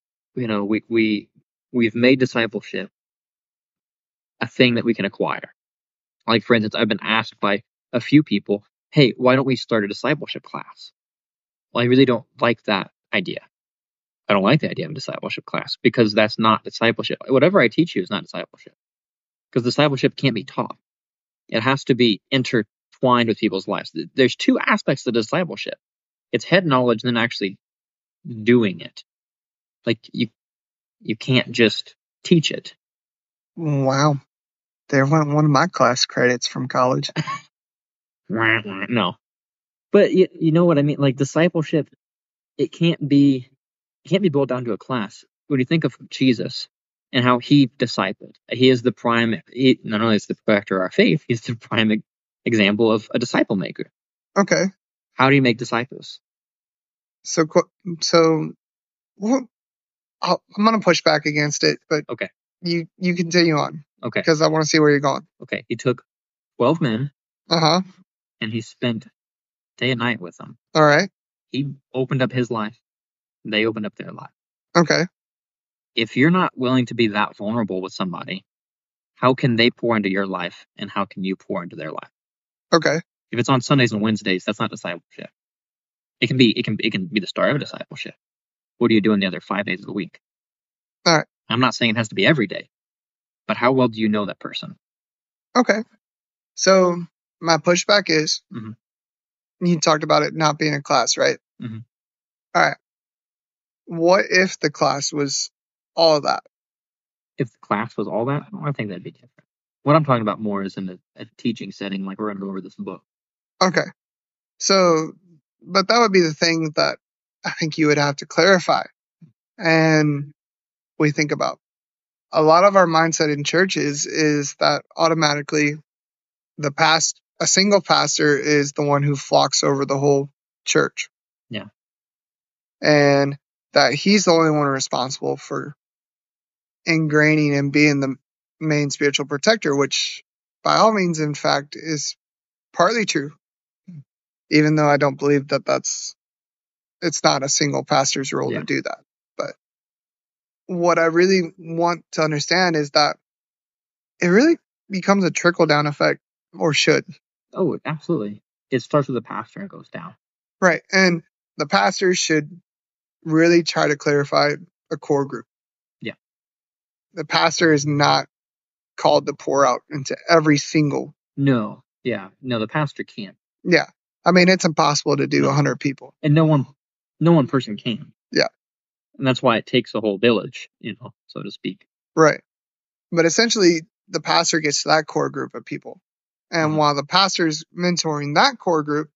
we've made discipleship a thing that we can acquire. Like, for instance, I've been asked by a few people, hey, why don't we start a discipleship class? Well, I really don't like that idea. I don't like the idea of a discipleship class because that's not discipleship. Whatever I teach you is not discipleship, because discipleship can't be taught. It has to be intertwined with people's lives. There's two aspects to discipleship. It's head knowledge and then actually doing it. Like, you can't just teach it. Wow. There went one of my class credits from college. No. But you know what I mean? Like, discipleship, it can't be boiled down to a class. When you think of Jesus and how he discipled, he is the prime, not only is the perfecter of our faith, he's the prime example of a disciple maker. Okay. How do you make disciples? So well, I'm going to push back against it, but okay, you continue on. Okay. Because I want to see where you're going. Okay. He took 12 men. Uh-huh. And he spent day and night with them. All right. He opened up his life. They opened up their life. Okay. If you're not willing to be that vulnerable with somebody, how can they pour into your life and how can you pour into their life? Okay. If it's on Sundays and Wednesdays, that's not discipleship. It can be the start of a discipleship. What are you doing the other 5 days of the week? All right. I'm not saying it has to be every day, but how well do you know that person? Okay. So my pushback is, mm-hmm. you talked about it not being a class, right? Mm-hmm. All right. What if the class was all of that? if the class was all that, I think that'd be different. What I'm talking about more is in a teaching setting, like we're going to go over this book. Okay. So, but that would be the thing that I think you would have to clarify. And we think about a lot of our mindset in churches is that automatically a single pastor is the one who flocks over the whole church. Yeah. And that he's the only one responsible for ingraining and being the main spiritual protector, which by all means, in fact, is partly true. Even though I don't believe that it's not a single pastor's role to do that. But what I really want to understand is that it really becomes a trickle down effect, or should. Oh, absolutely. It starts with the pastor and goes down. Right. And the pastor should really try to clarify a core group. Yeah. The pastor is not called to pour out into every single. No. Yeah. No, the pastor can't. Yeah. I mean, it's impossible to do 100 people. And no one person can. Yeah. And that's why it takes a whole village, so to speak. Right. But essentially, the pastor gets to that core group of people. And while the pastor's mentoring that core group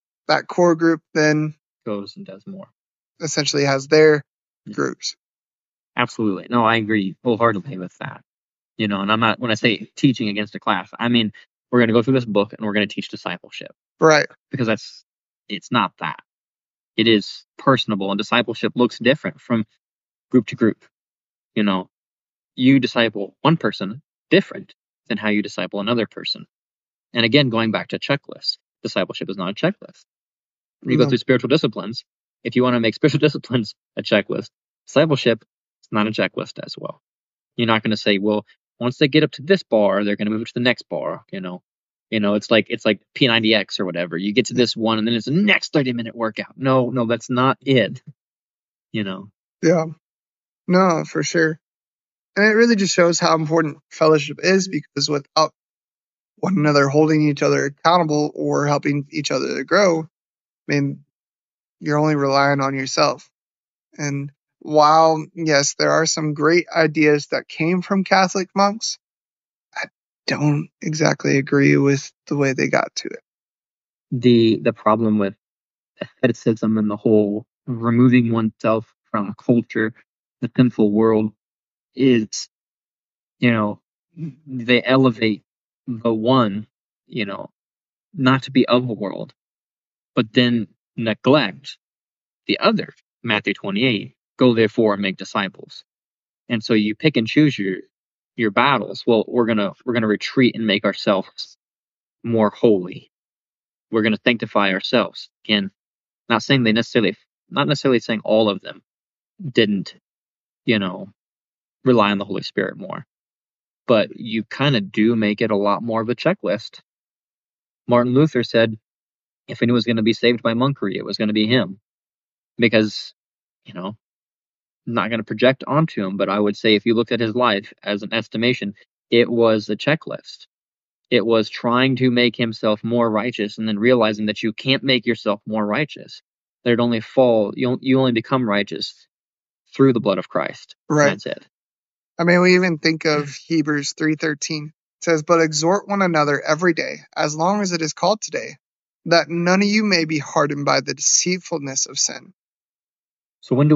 then goes and does more. Essentially has their groups. Absolutely. No, I agree wholeheartedly with that. And I'm not, when I say teaching against a class, I mean, we're going to go through this book and we're going to teach discipleship. Right. Because it's not that. It is personable, and discipleship looks different from group to group. You disciple one person different than how you disciple another person. And again, going back to checklists, discipleship is not a checklist. When you go through spiritual disciplines, if you want to make spiritual disciplines a checklist, discipleship is not a checklist as well. You're not going to say, well, once they get up to this bar, they're going to move to the next bar. It's like P90X or whatever. You get to this one, and then it's the next 30-minute workout. No, that's not it. Yeah. No, for sure. And it really just shows how important fellowship is, because without one another holding each other accountable or helping each other to grow, I mean, you're only relying on yourself. And while, yes, there are some great ideas that came from Catholic monks, I don't exactly agree with the way they got to it. The problem with asceticism and the whole removing oneself from culture, the sinful world, is, they elevate the one, not to be of the world, but then neglect the other. Matthew 28, go therefore and make disciples. And so you pick and choose your battles. Well, we're gonna retreat and make ourselves more holy. We're gonna sanctify ourselves. Again, not necessarily saying all of them didn't, rely on the Holy Spirit more. But you kind of do make it a lot more of a checklist. Martin Luther said, if anyone was going to be saved by monkery, it was going to be him. Because, I'm not going to project onto him, but I would say if you looked at his life as an estimation, it was a checklist. It was trying to make himself more righteous and then realizing that you can't make yourself more righteous. That you only become righteous through the blood of Christ. Right. That's it. I mean, we even think of Hebrews 3:13. It says, but exhort one another every day, as long as it is called today, that none of you may be hardened by the deceitfulness of sin. So when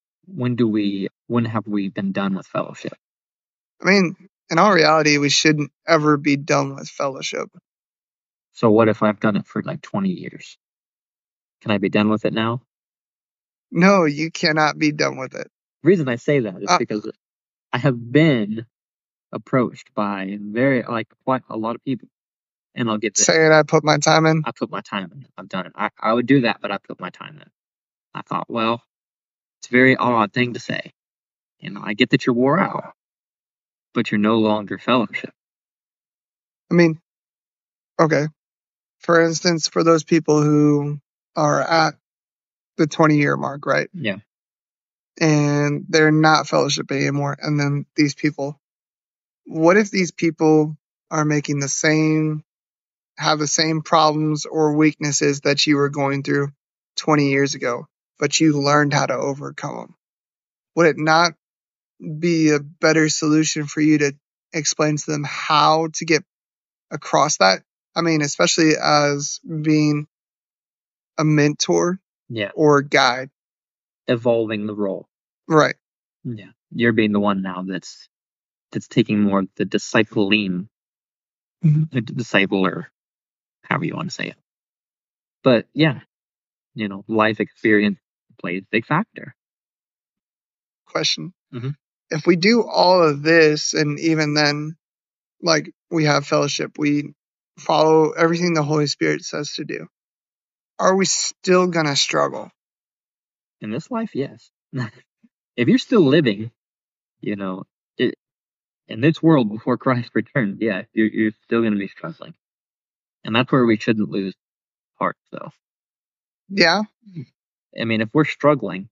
have we been done with fellowship? I mean, in all reality, we shouldn't ever be done with fellowship. So what if I've done it for like 20 years? Can I be done with it now? No, you cannot be done with it. The reason I say that is because I have been approached by quite a lot of people. And I'll get saying I put my time in? I put my time in. I've done it. I would do that, but I put my time in. I thought, well, it's a very odd thing to say. I get that you're wore out, but you're no longer fellowship. I mean, okay. For instance, for those people who are at the 20-year mark, right? Yeah. And they're not fellowship anymore. And then these people, what if these people are have the same problems or weaknesses that you were going through 20 years ago, but you learned how to overcome them? Would it not be a better solution for you to explain to them how to get across that? I mean, especially as being a mentor Yeah. or a guide. Evolving the role. Right. Yeah. You're being the one now that's taking more of the discipling, the discipler, however you want to say it. But yeah, life experience plays a big factor. Question. Mhm. If we do all of this, and even then, like, we have fellowship, we follow everything the Holy Spirit says to do, are we still going to struggle? In this life, yes. If you're still living, it, in this world before Christ returns, yeah, you're still going to be struggling. And that's where we shouldn't lose heart, though. Yeah. I mean, if we're struggling,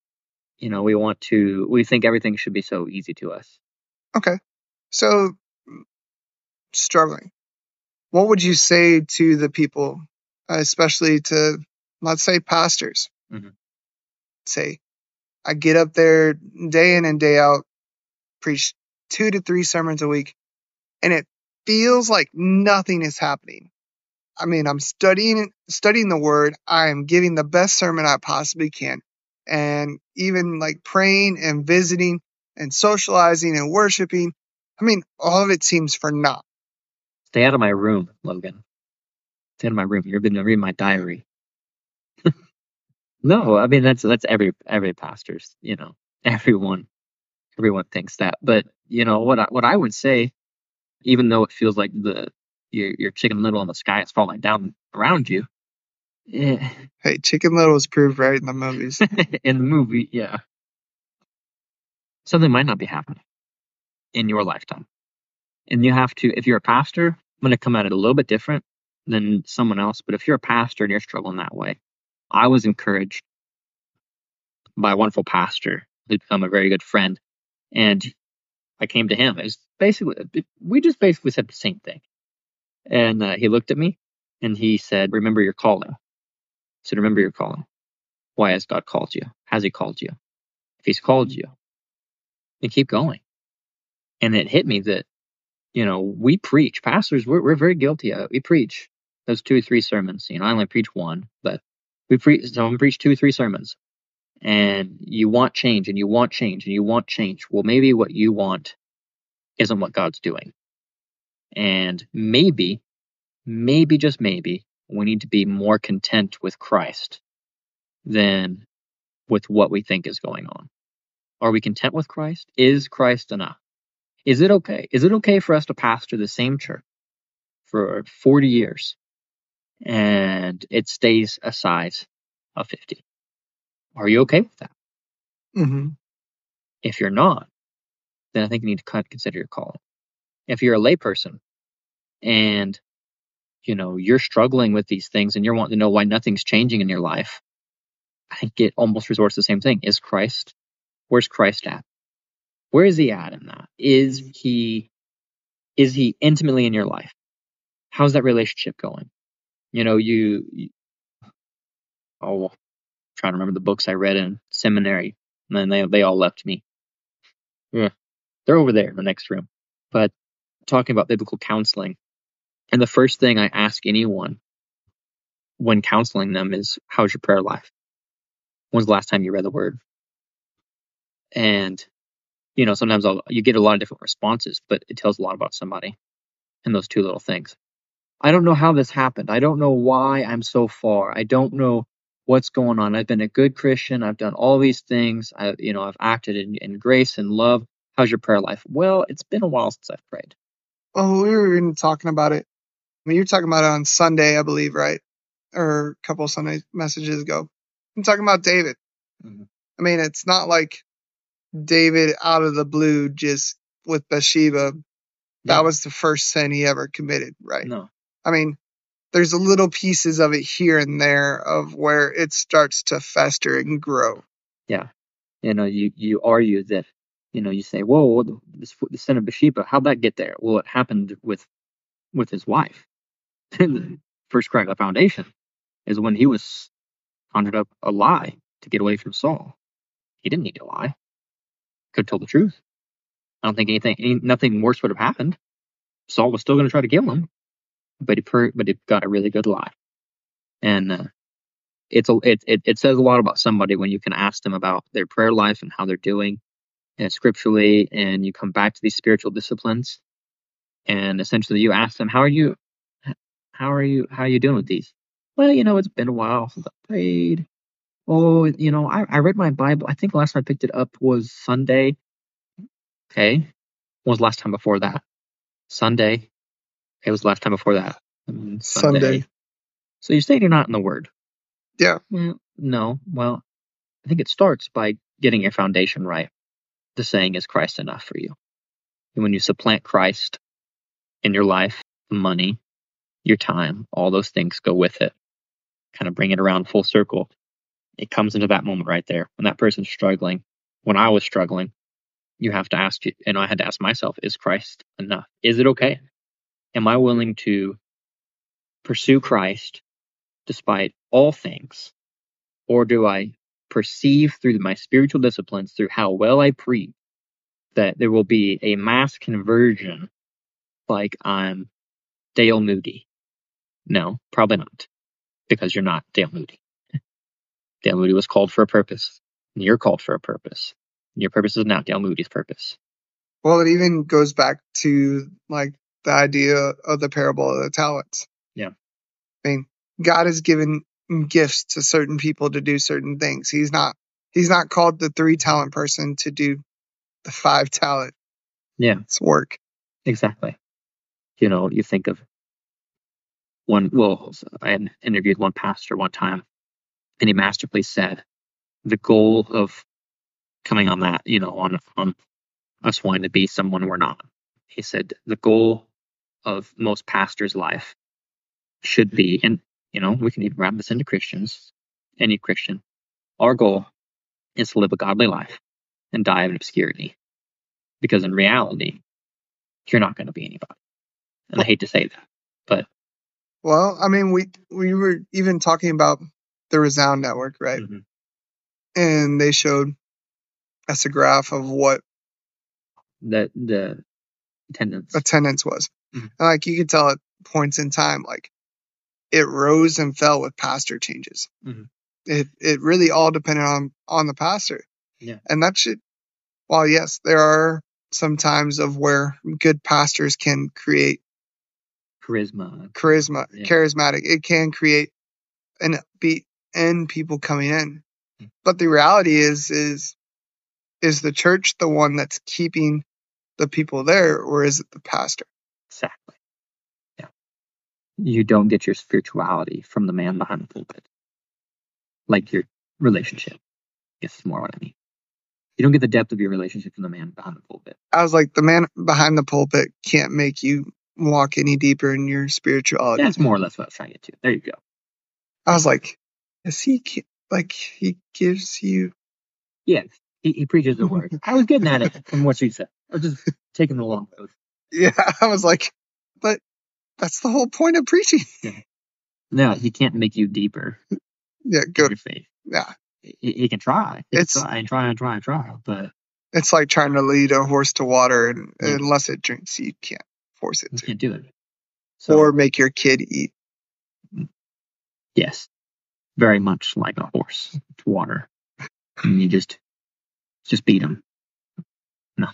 we think everything should be so easy to us. Okay. So, struggling. What would you say to the people, especially to, let's say, pastors? Mhm. Say, I get up there day in and day out, preach 2 to 3 sermons a week, and it feels like nothing is happening. I mean, I'm studying the word. I am giving the best sermon I possibly can. And even like praying and visiting and socializing and worshiping. I mean, all of it seems for naught. Stay out of my room, Logan. Stay out of my room. You're going to read my diary. No, I mean that's every pastor's, everyone thinks that. But what I would say, even though it feels like your Chicken Little in the sky is falling down around you, Hey, Chicken Little was proved right in the movies. in the movie, yeah, something might not be happening in your lifetime, and you have to. If you're a pastor, I'm going to come at it a little bit different than someone else. But if you're a pastor and you're struggling that way, I was encouraged by a wonderful pastor who'd become a very good friend, and I came to him. We just basically said the same thing. And he looked at me and he said, remember your calling. I said, remember your calling. Why has God called you? Has he called you? If he's called you, then keep going. And it hit me that, we preach. Pastors, we're very guilty of it. We preach those 2 or 3 sermons. I only preach one, but someone preach 2 or 3 sermons. And you want change and you want change and you want change. Well, maybe what you want isn't what God's doing. And maybe, just maybe, we need to be more content with Christ than with what we think is going on. Are we content with Christ? Is Christ enough? Is it okay? Is it okay for us to pastor the same church for 40 years and it stays a size of 50? Are you okay with that? Mm-hmm. If you're not, then I think you need to consider your calling. If you're a layperson and you're struggling with these things and you're wanting to know why nothing's changing in your life, I think it almost resorts to the same thing. Where's Christ at? Where is he at in that? Is he intimately in your life? How's that relationship going? I'm trying to remember the books I read in seminary, and then they all left me. Yeah, they're over there in the next room. But talking about biblical counseling, and the first thing I ask anyone when counseling them is, how's your prayer life? When's the last time you read the word? And sometimes you get a lot of different responses, but it tells a lot about somebody in those 2 little things. I don't know how this happened. I don't know why I'm so far. I don't know what's going on. I've been a good Christian. I've done all these things. I've acted in grace and love. How's your prayer life? Well, it's been a while since I've prayed. Oh, we were even talking about it. I mean, you were talking about it on Sunday, I believe, right? Or a couple of Sunday messages ago. I'm talking about David. Mm-hmm. I mean, it's not like David out of the blue just with Bathsheba. That was the first sin he ever committed, right? No. I mean, there's little pieces of it here and there of where it starts to fester and grow. Yeah. You argue that, you say, whoa, the sin of Bathsheba, how'd that get there? Well, it happened with his wife. First crack of the foundation is when he was conjured up a lie to get away from Saul. He didn't need to lie. could have told the truth. I don't think nothing worse would have happened. Saul was still going to try to kill him, but he got a really good lie. And it says a lot about somebody when you can ask them about their prayer life and how they're doing, and scripturally, and you come back to these spiritual disciplines, and essentially you ask them, how are you doing with these? Well, it's been a while since I prayed. Oh, I read my Bible. I think the last time I picked it up was Sunday. Okay. When was the last time before that? Sunday. It was the last time before that. Sunday. So you're saying you're not in the Word? Yeah. Well, no. Well, I think it starts by getting your foundation right. The saying, is Christ enough for you? And when you supplant Christ in your life, money, your time, all those things go with it. Kind of bring it around full circle. It comes into that moment right there. When that person's struggling, when I was struggling, you have to ask, I had to ask myself, is Christ enough? Is it okay? Am I willing to pursue Christ despite all things? Or do I perceive through my spiritual disciplines, through how well I preach, that there will be a mass conversion like I'm Dale Moody? No, probably not, because you're not Dale Moody. Dale Moody was called for a purpose, and you're called for a purpose. And your purpose is not Dale Moody's purpose. Well, it even goes back to like the idea of the parable of the talents. Yeah. I mean, God has given gifts to certain people to do certain things. He's not called the 3-talent person to do the 5-talent work. Exactly. You think of I had interviewed one pastor one time, and he masterfully said the goal of coming on that, on us wanting to be someone we're not. He said the goal of most pastors' life should be, and we can even wrap this into Christians, any Christian. Our goal is to live a godly life and die in obscurity, because in reality, you're not going to be anybody. And I hate to say that, but well, I mean, we were even talking about the Resound Network, right? Mm-hmm. And they showed us a graph of what the attendance was. Mm-hmm. And like you could tell at points in time, like it rose and fell with pastor changes. Mm-hmm. It really all depended on the pastor. Yeah. And that should, while yes, there are some times of where good pastors can create charismatic. It can create an upbeat and people coming in. Mm-hmm. But the reality is the church the one that's keeping the people there, or is it the pastor? Exactly. Yeah. You don't get your spirituality from the man behind the pulpit. Like your relationship. I guess is more what I mean. You don't get the depth of your relationship from the man behind the pulpit. I was like, the man behind the pulpit can't make you walk any deeper in your spirituality. That's more or less what I was trying to get to. There you go. I was like, he gives you? Yeah, he preaches the word. I was getting at it from what you said. I was just taking the long road. Yeah, I was like, but that's the whole point of preaching. Yeah. No, he can't make you deeper. Yeah, good. Your faith. Yeah. He can try. Try, but it's like trying to lead a horse to water, and unless it drinks, you can't force it to. You can't do it. Or make your kid eat. Yes. Very much like a horse to water. And you just beat him. No.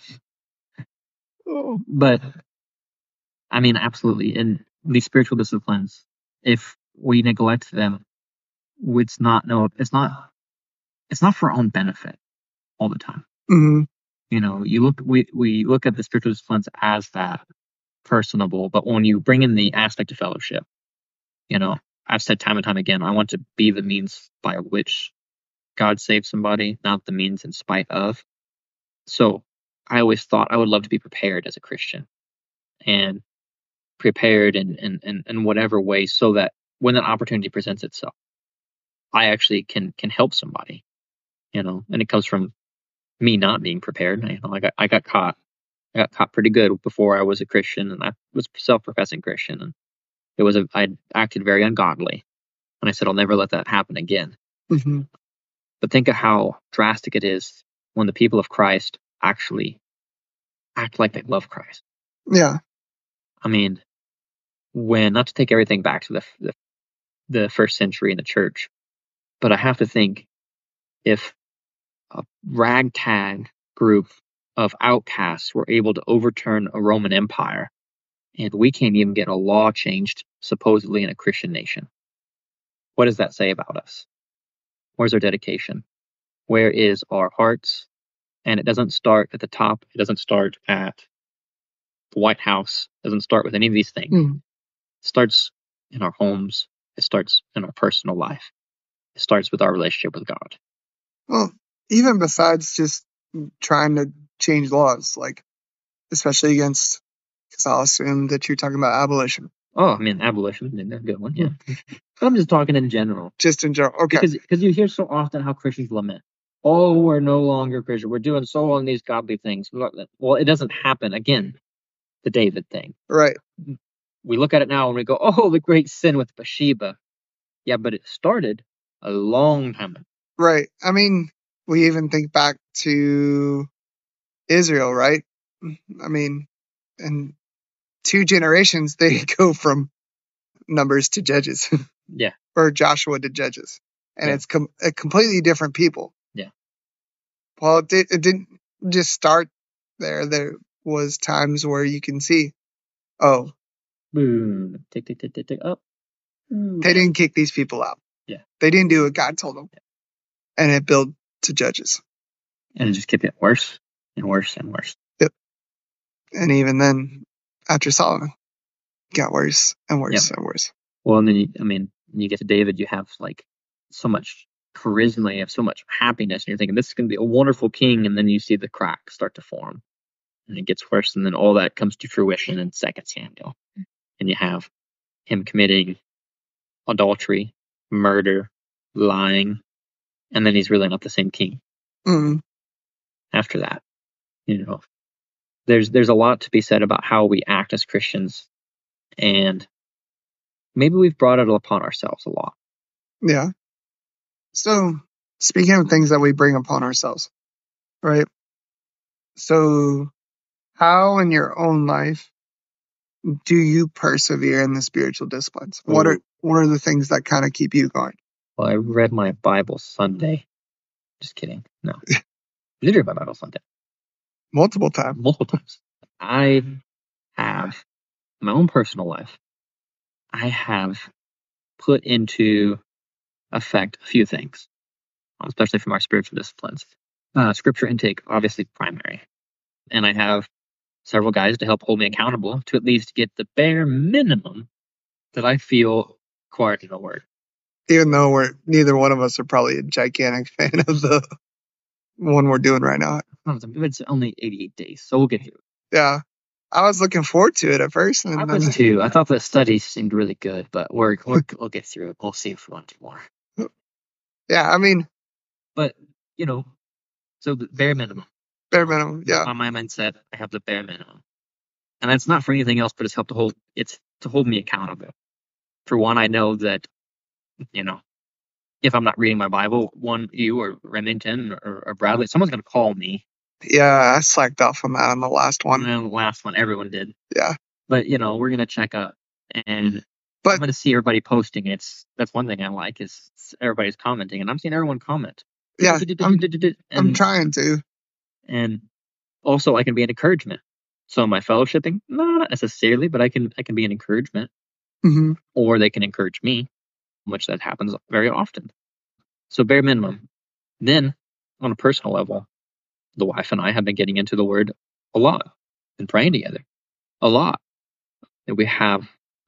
But I mean, absolutely. In these spiritual disciplines, if we neglect them, it's not for our own benefit all the time. Mm-hmm. We look at the spiritual disciplines as that personable, but when you bring in the aspect of fellowship, I've said time and time again, I want to be the means by which God saves somebody, not the means in spite of. So I always thought I would love to be prepared as a Christian, and prepared in whatever way, so that when that opportunity presents itself, I actually can help somebody, and it comes from me not being prepared. I got caught pretty good before I was a Christian, and I was a self-professing Christian, and I acted very ungodly, and I said I'll never let that happen again. Mm-hmm. But think of how drastic it is when the people of Christ actually act like they love Christ. Yeah. I mean, when, not to take everything back to the first century in the church, but I have to think, if a ragtag group of outcasts were able to overturn a Roman Empire, and we can't even get a law changed supposedly in a Christian nation, what does that say about us? Where's our dedication? Where is our hearts? And it doesn't start at the top. It doesn't start at the White House. It doesn't start with any of these things. Mm. It starts in our homes. It starts in our personal life. It starts with our relationship with God. Well, even besides just trying to change laws, like especially against, because I'll assume that you're talking about abolition. Oh, I mean, abolition, they're a good one, yeah. But I'm just talking in general. Just in general, okay. Because you hear so often how Christians lament, oh, we're no longer Christian. We're doing so on these godly things. Well, it doesn't happen. Again, the David thing. Right. We look at it now and we go, oh, the great sin with Bathsheba. Yeah, but it started a long time ago. Right. I mean, we even think back to Israel, right? I mean, in 2 generations, they go from Numbers to Judges. Yeah. Or Joshua to Judges. And Yeah. it's a completely different people. Yeah. Well, it didn't just start there. There was times where you can see, oh, Boom. Tick, tick, tick, tick, tick, up. they didn't kick these people out. Yeah. They didn't do what God told them. Yeah. And it built to Judges. And it just kept getting worse and worse and worse. Yep. And even then, after Solomon, it got worse and worse and worse. Well, and then you get to David, you have like so much charisma, you have so much happiness, and you're thinking this is going to be a wonderful king, and then you see the cracks start to form, and it gets worse, and then all that comes to fruition in 2 Samuel, and you have him committing adultery, murder, lying, and then he's really not the same king. Mm. After that, there's a lot to be said about how we act as Christians, and maybe we've brought it upon ourselves a lot. Yeah. So, speaking of things that we bring upon ourselves, right? So, how in your own life do you persevere in the spiritual disciplines? What are the things that kind of keep you going? Well, I read my Bible Sunday. Just kidding. No. I did read my Bible Sunday. Multiple times. I have, in my own personal life, I have put into effect a few things, especially from our spiritual disciplines. Scripture intake, obviously primary. And I have several guys to help hold me accountable to at least get the bare minimum that I feel required in the Word. Even though neither one of us are probably a gigantic fan of the one we're doing right now. It's only 88 days, so we'll get through it. Yeah. I was looking forward to it at first. I was too. I thought the study seemed really good, but we'll get through it. We'll see if we want to do more. Yeah, I mean. But, so the bare minimum. Bare minimum, yeah. On my mindset, I have the bare minimum. And that's not for anything else, but it's to hold me accountable. For one, I know that, if I'm not reading my Bible, you or Remington or Bradley, someone's going to call me. Yeah, I slacked off on that on the last one. And the last one, everyone did. Yeah. But, we're going to check up. And I'm going to see everybody posting. That's one thing I like is everybody's commenting. And I'm seeing everyone comment. Yeah, I'm trying to. And also I can be an encouragement. So my fellowshipping, not necessarily, but I can be an encouragement. Mm-hmm. Or they can encourage me, which that happens very often. So bare minimum. Then, on a personal level, the wife and I have been getting into the Word a lot and praying together a lot. And we got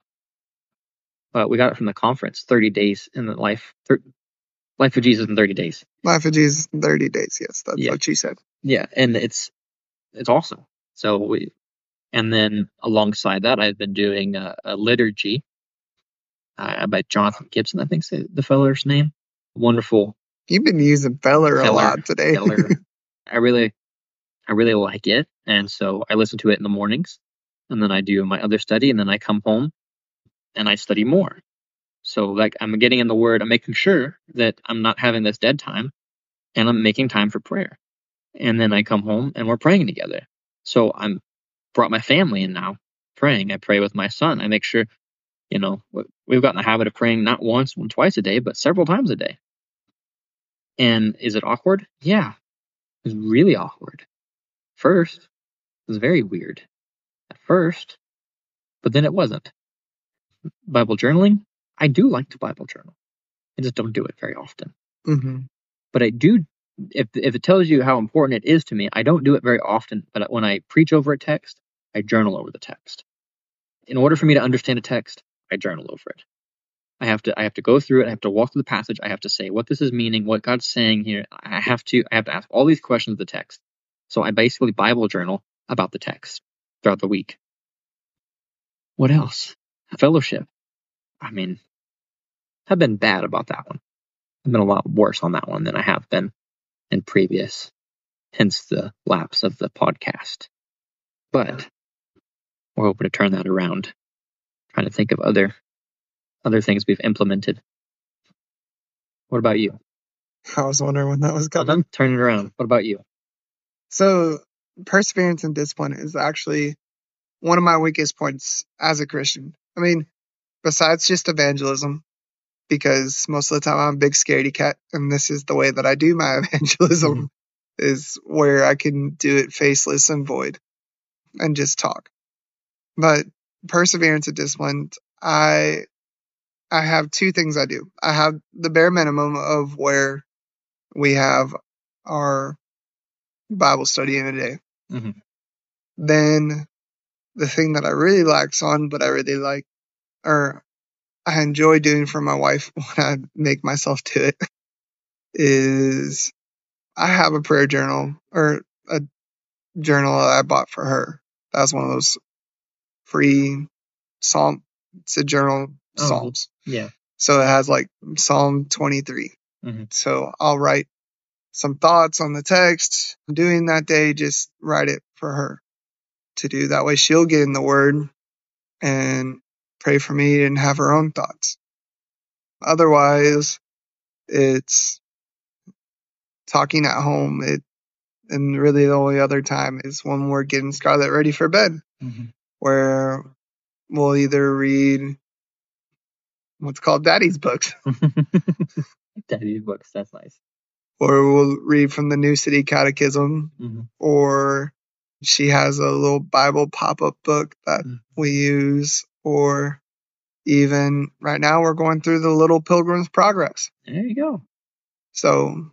it from the conference, 30 days in the life of Jesus in 30 days. Life of Jesus in 30 days, yes, that's what she said. Yeah, and it's awesome. So and then alongside that, I've been doing a liturgy by Jonathan Gibson, I think is the fellow's name. Wonderful. You've been using Feller a lot today. I really like it, and so I listen to it in the mornings, and then I do my other study, and then I come home and I study more. So I'm getting in the Word, I'm making sure that I'm not having this dead time, and I'm making time for prayer. And then I come home and we're praying together. So I'm brought my family in now praying. I pray with my son. I make sure, we've gotten the habit of praying not once, twice a day, but several times a day. And is it awkward? Yeah, it was really awkward. First, it was very weird at first, but then it wasn't. Bible journaling, I do like to Bible journal. I just don't do it very often. Mm-hmm. But I do, if it tells you how important it is to me, I don't do it very often. But when I preach over a text, I journal over the text. In order for me to understand a text, I journal over it. I have to go through it. I have to walk through the passage. I have to say what this is meaning, what God's saying here. I have to ask all these questions of the text. So I basically Bible journal about the text throughout the week. What else? Fellowship. I mean, I've been bad about that one. I've been a lot worse on that one than I have been in previous, hence the lapse of the podcast. But we're hoping to turn that around. Trying to think of other things we've implemented. What about you? I was wondering when that was coming. Turn it around. What about you? So perseverance and discipline is actually one of my weakest points as a Christian. I mean, besides just evangelism, because most of the time I'm a big scaredy cat, and this is the way that I do my evangelism, is where I can do it faceless and void and just talk. But perseverance and discipline, I have two things I do. I have the bare minimum of where we have our Bible study in a day. Mm-hmm. Then the thing that I really lax on, but I really like, or I enjoy doing for my wife when I make myself do it, is I have a prayer journal or a journal that I bought for her. That's one of those free Psalm. It's a journal Psalms. Yeah. So it has like Psalm 23. Mm-hmm. So I'll write some thoughts on the text I'm doing that day, just write it for her to do. That way she'll get in the word and pray for me and have her own thoughts. Otherwise, it's talking at home. And really the only other time is when we're getting Scarlett ready for bed, where we'll either read what's called Daddy's books. Daddy's books, that's nice. Or we'll read from the New City Catechism, or she has a little Bible pop-up book that we use, or even right now we're going through the Little Pilgrim's Progress. There you go. So,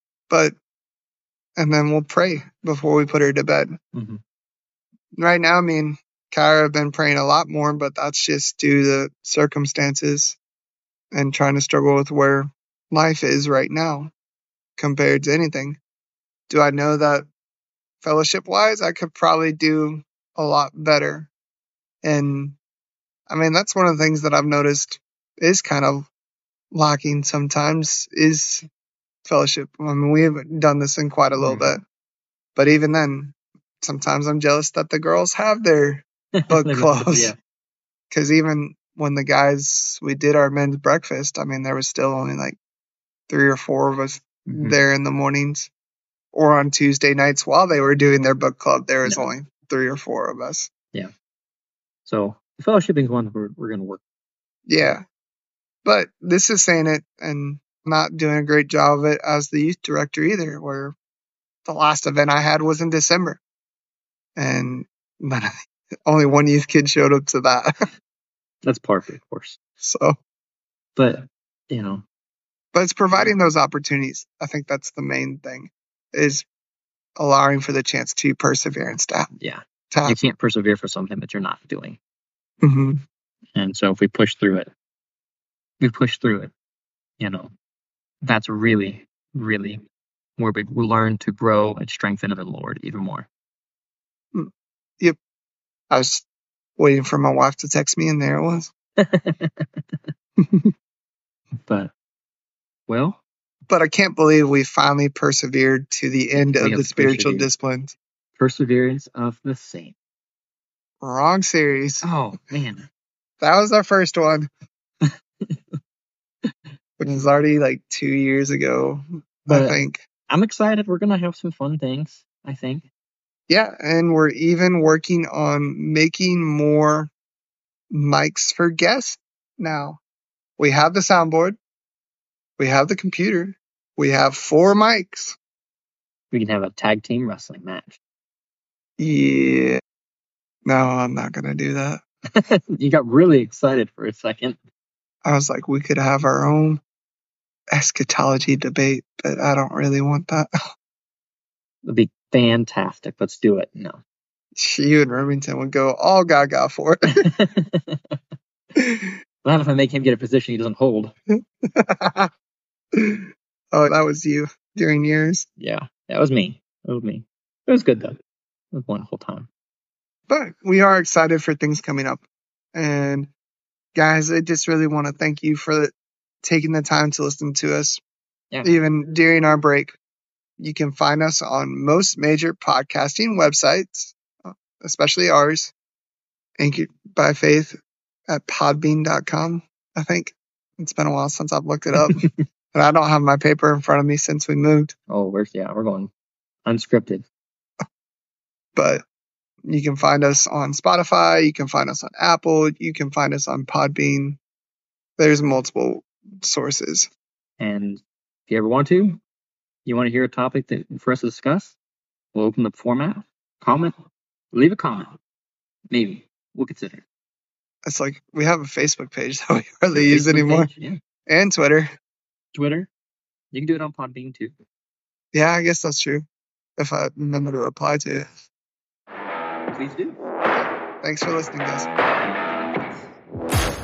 and then we'll pray before we put her to bed. Right now, me and Kyra have been praying a lot more, but that's just due to circumstances and trying to struggle with where life is right now compared to anything. Do I know that fellowship-wise, I could probably do a lot better? And I mean, that's one of the things that I've noticed is kind of lacking sometimes is fellowship. I mean, we haven't done this in quite a little bit, but even then, sometimes I'm jealous that the girls have their book clubs. Because even when the guys, we did our men's breakfast, I mean, there was still only like 3 or 4 of us there in the mornings. Or on Tuesday nights while they were doing their book club, there was only 3 or 4 of us. Yeah. So the fellowshipping is one we're going to work. Yeah. But this is saying it and not doing a great job of it as the youth director either, where the last event I had was in December. And only one youth kid showed up to that. That's part of it, of course. So. But, But it's providing those opportunities. I think that's the main thing, is allowing for the chance to persevere and stop. Yeah. You can't persevere for something that you're not doing. And so if we push through it, that's really, really where we learn to grow and strengthen in the Lord even more. Yep. I was waiting for my wife to text me, and there it was. But I can't believe we finally persevered to the end of the spiritual disciplines. Perseverance of the Saint. Wrong series. Oh, man. That was our first one. Which is already like 2 years ago, I think. I'm excited. We're gonna have some fun things, I think. Yeah, and we're even working on making more mics for guests now. We have the soundboard, we have the computer, we have 4 mics. We can have a tag team wrestling match. Yeah. No, I'm not gonna do that. You got really excited for a second. I was like, we could have our own eschatology debate, but I don't really want that. It'd be fantastic. Let's do it. No. You and Remington would go all gaga for it. Not if I make him get a position he doesn't hold. Oh, that was you during yours. Yeah, that was me. It was good though. It was a wonderful time. But we are excited for things coming up. And guys, I just really want to thank you for taking the time to listen to us. Yeah. Even during our break. You can find us on most major podcasting websites, especially ours. Anchored by Faith at podbean.com, I think. It's been a while since I've looked it up. And I don't have my paper in front of me since we moved. Oh, we're going unscripted. But you can find us on Spotify. You can find us on Apple. You can find us on Podbean. There's multiple sources. And if you ever want to, you want to hear a topic for us to discuss, we'll open the format. Comment. Leave a comment. Maybe. We'll consider it. It's like we have a Facebook page that we hardly use anymore. Page, yeah. And Twitter. You can do it on Podbean too. Yeah, I guess that's true. If I remember to reply to it. Please do. Thanks for listening, guys.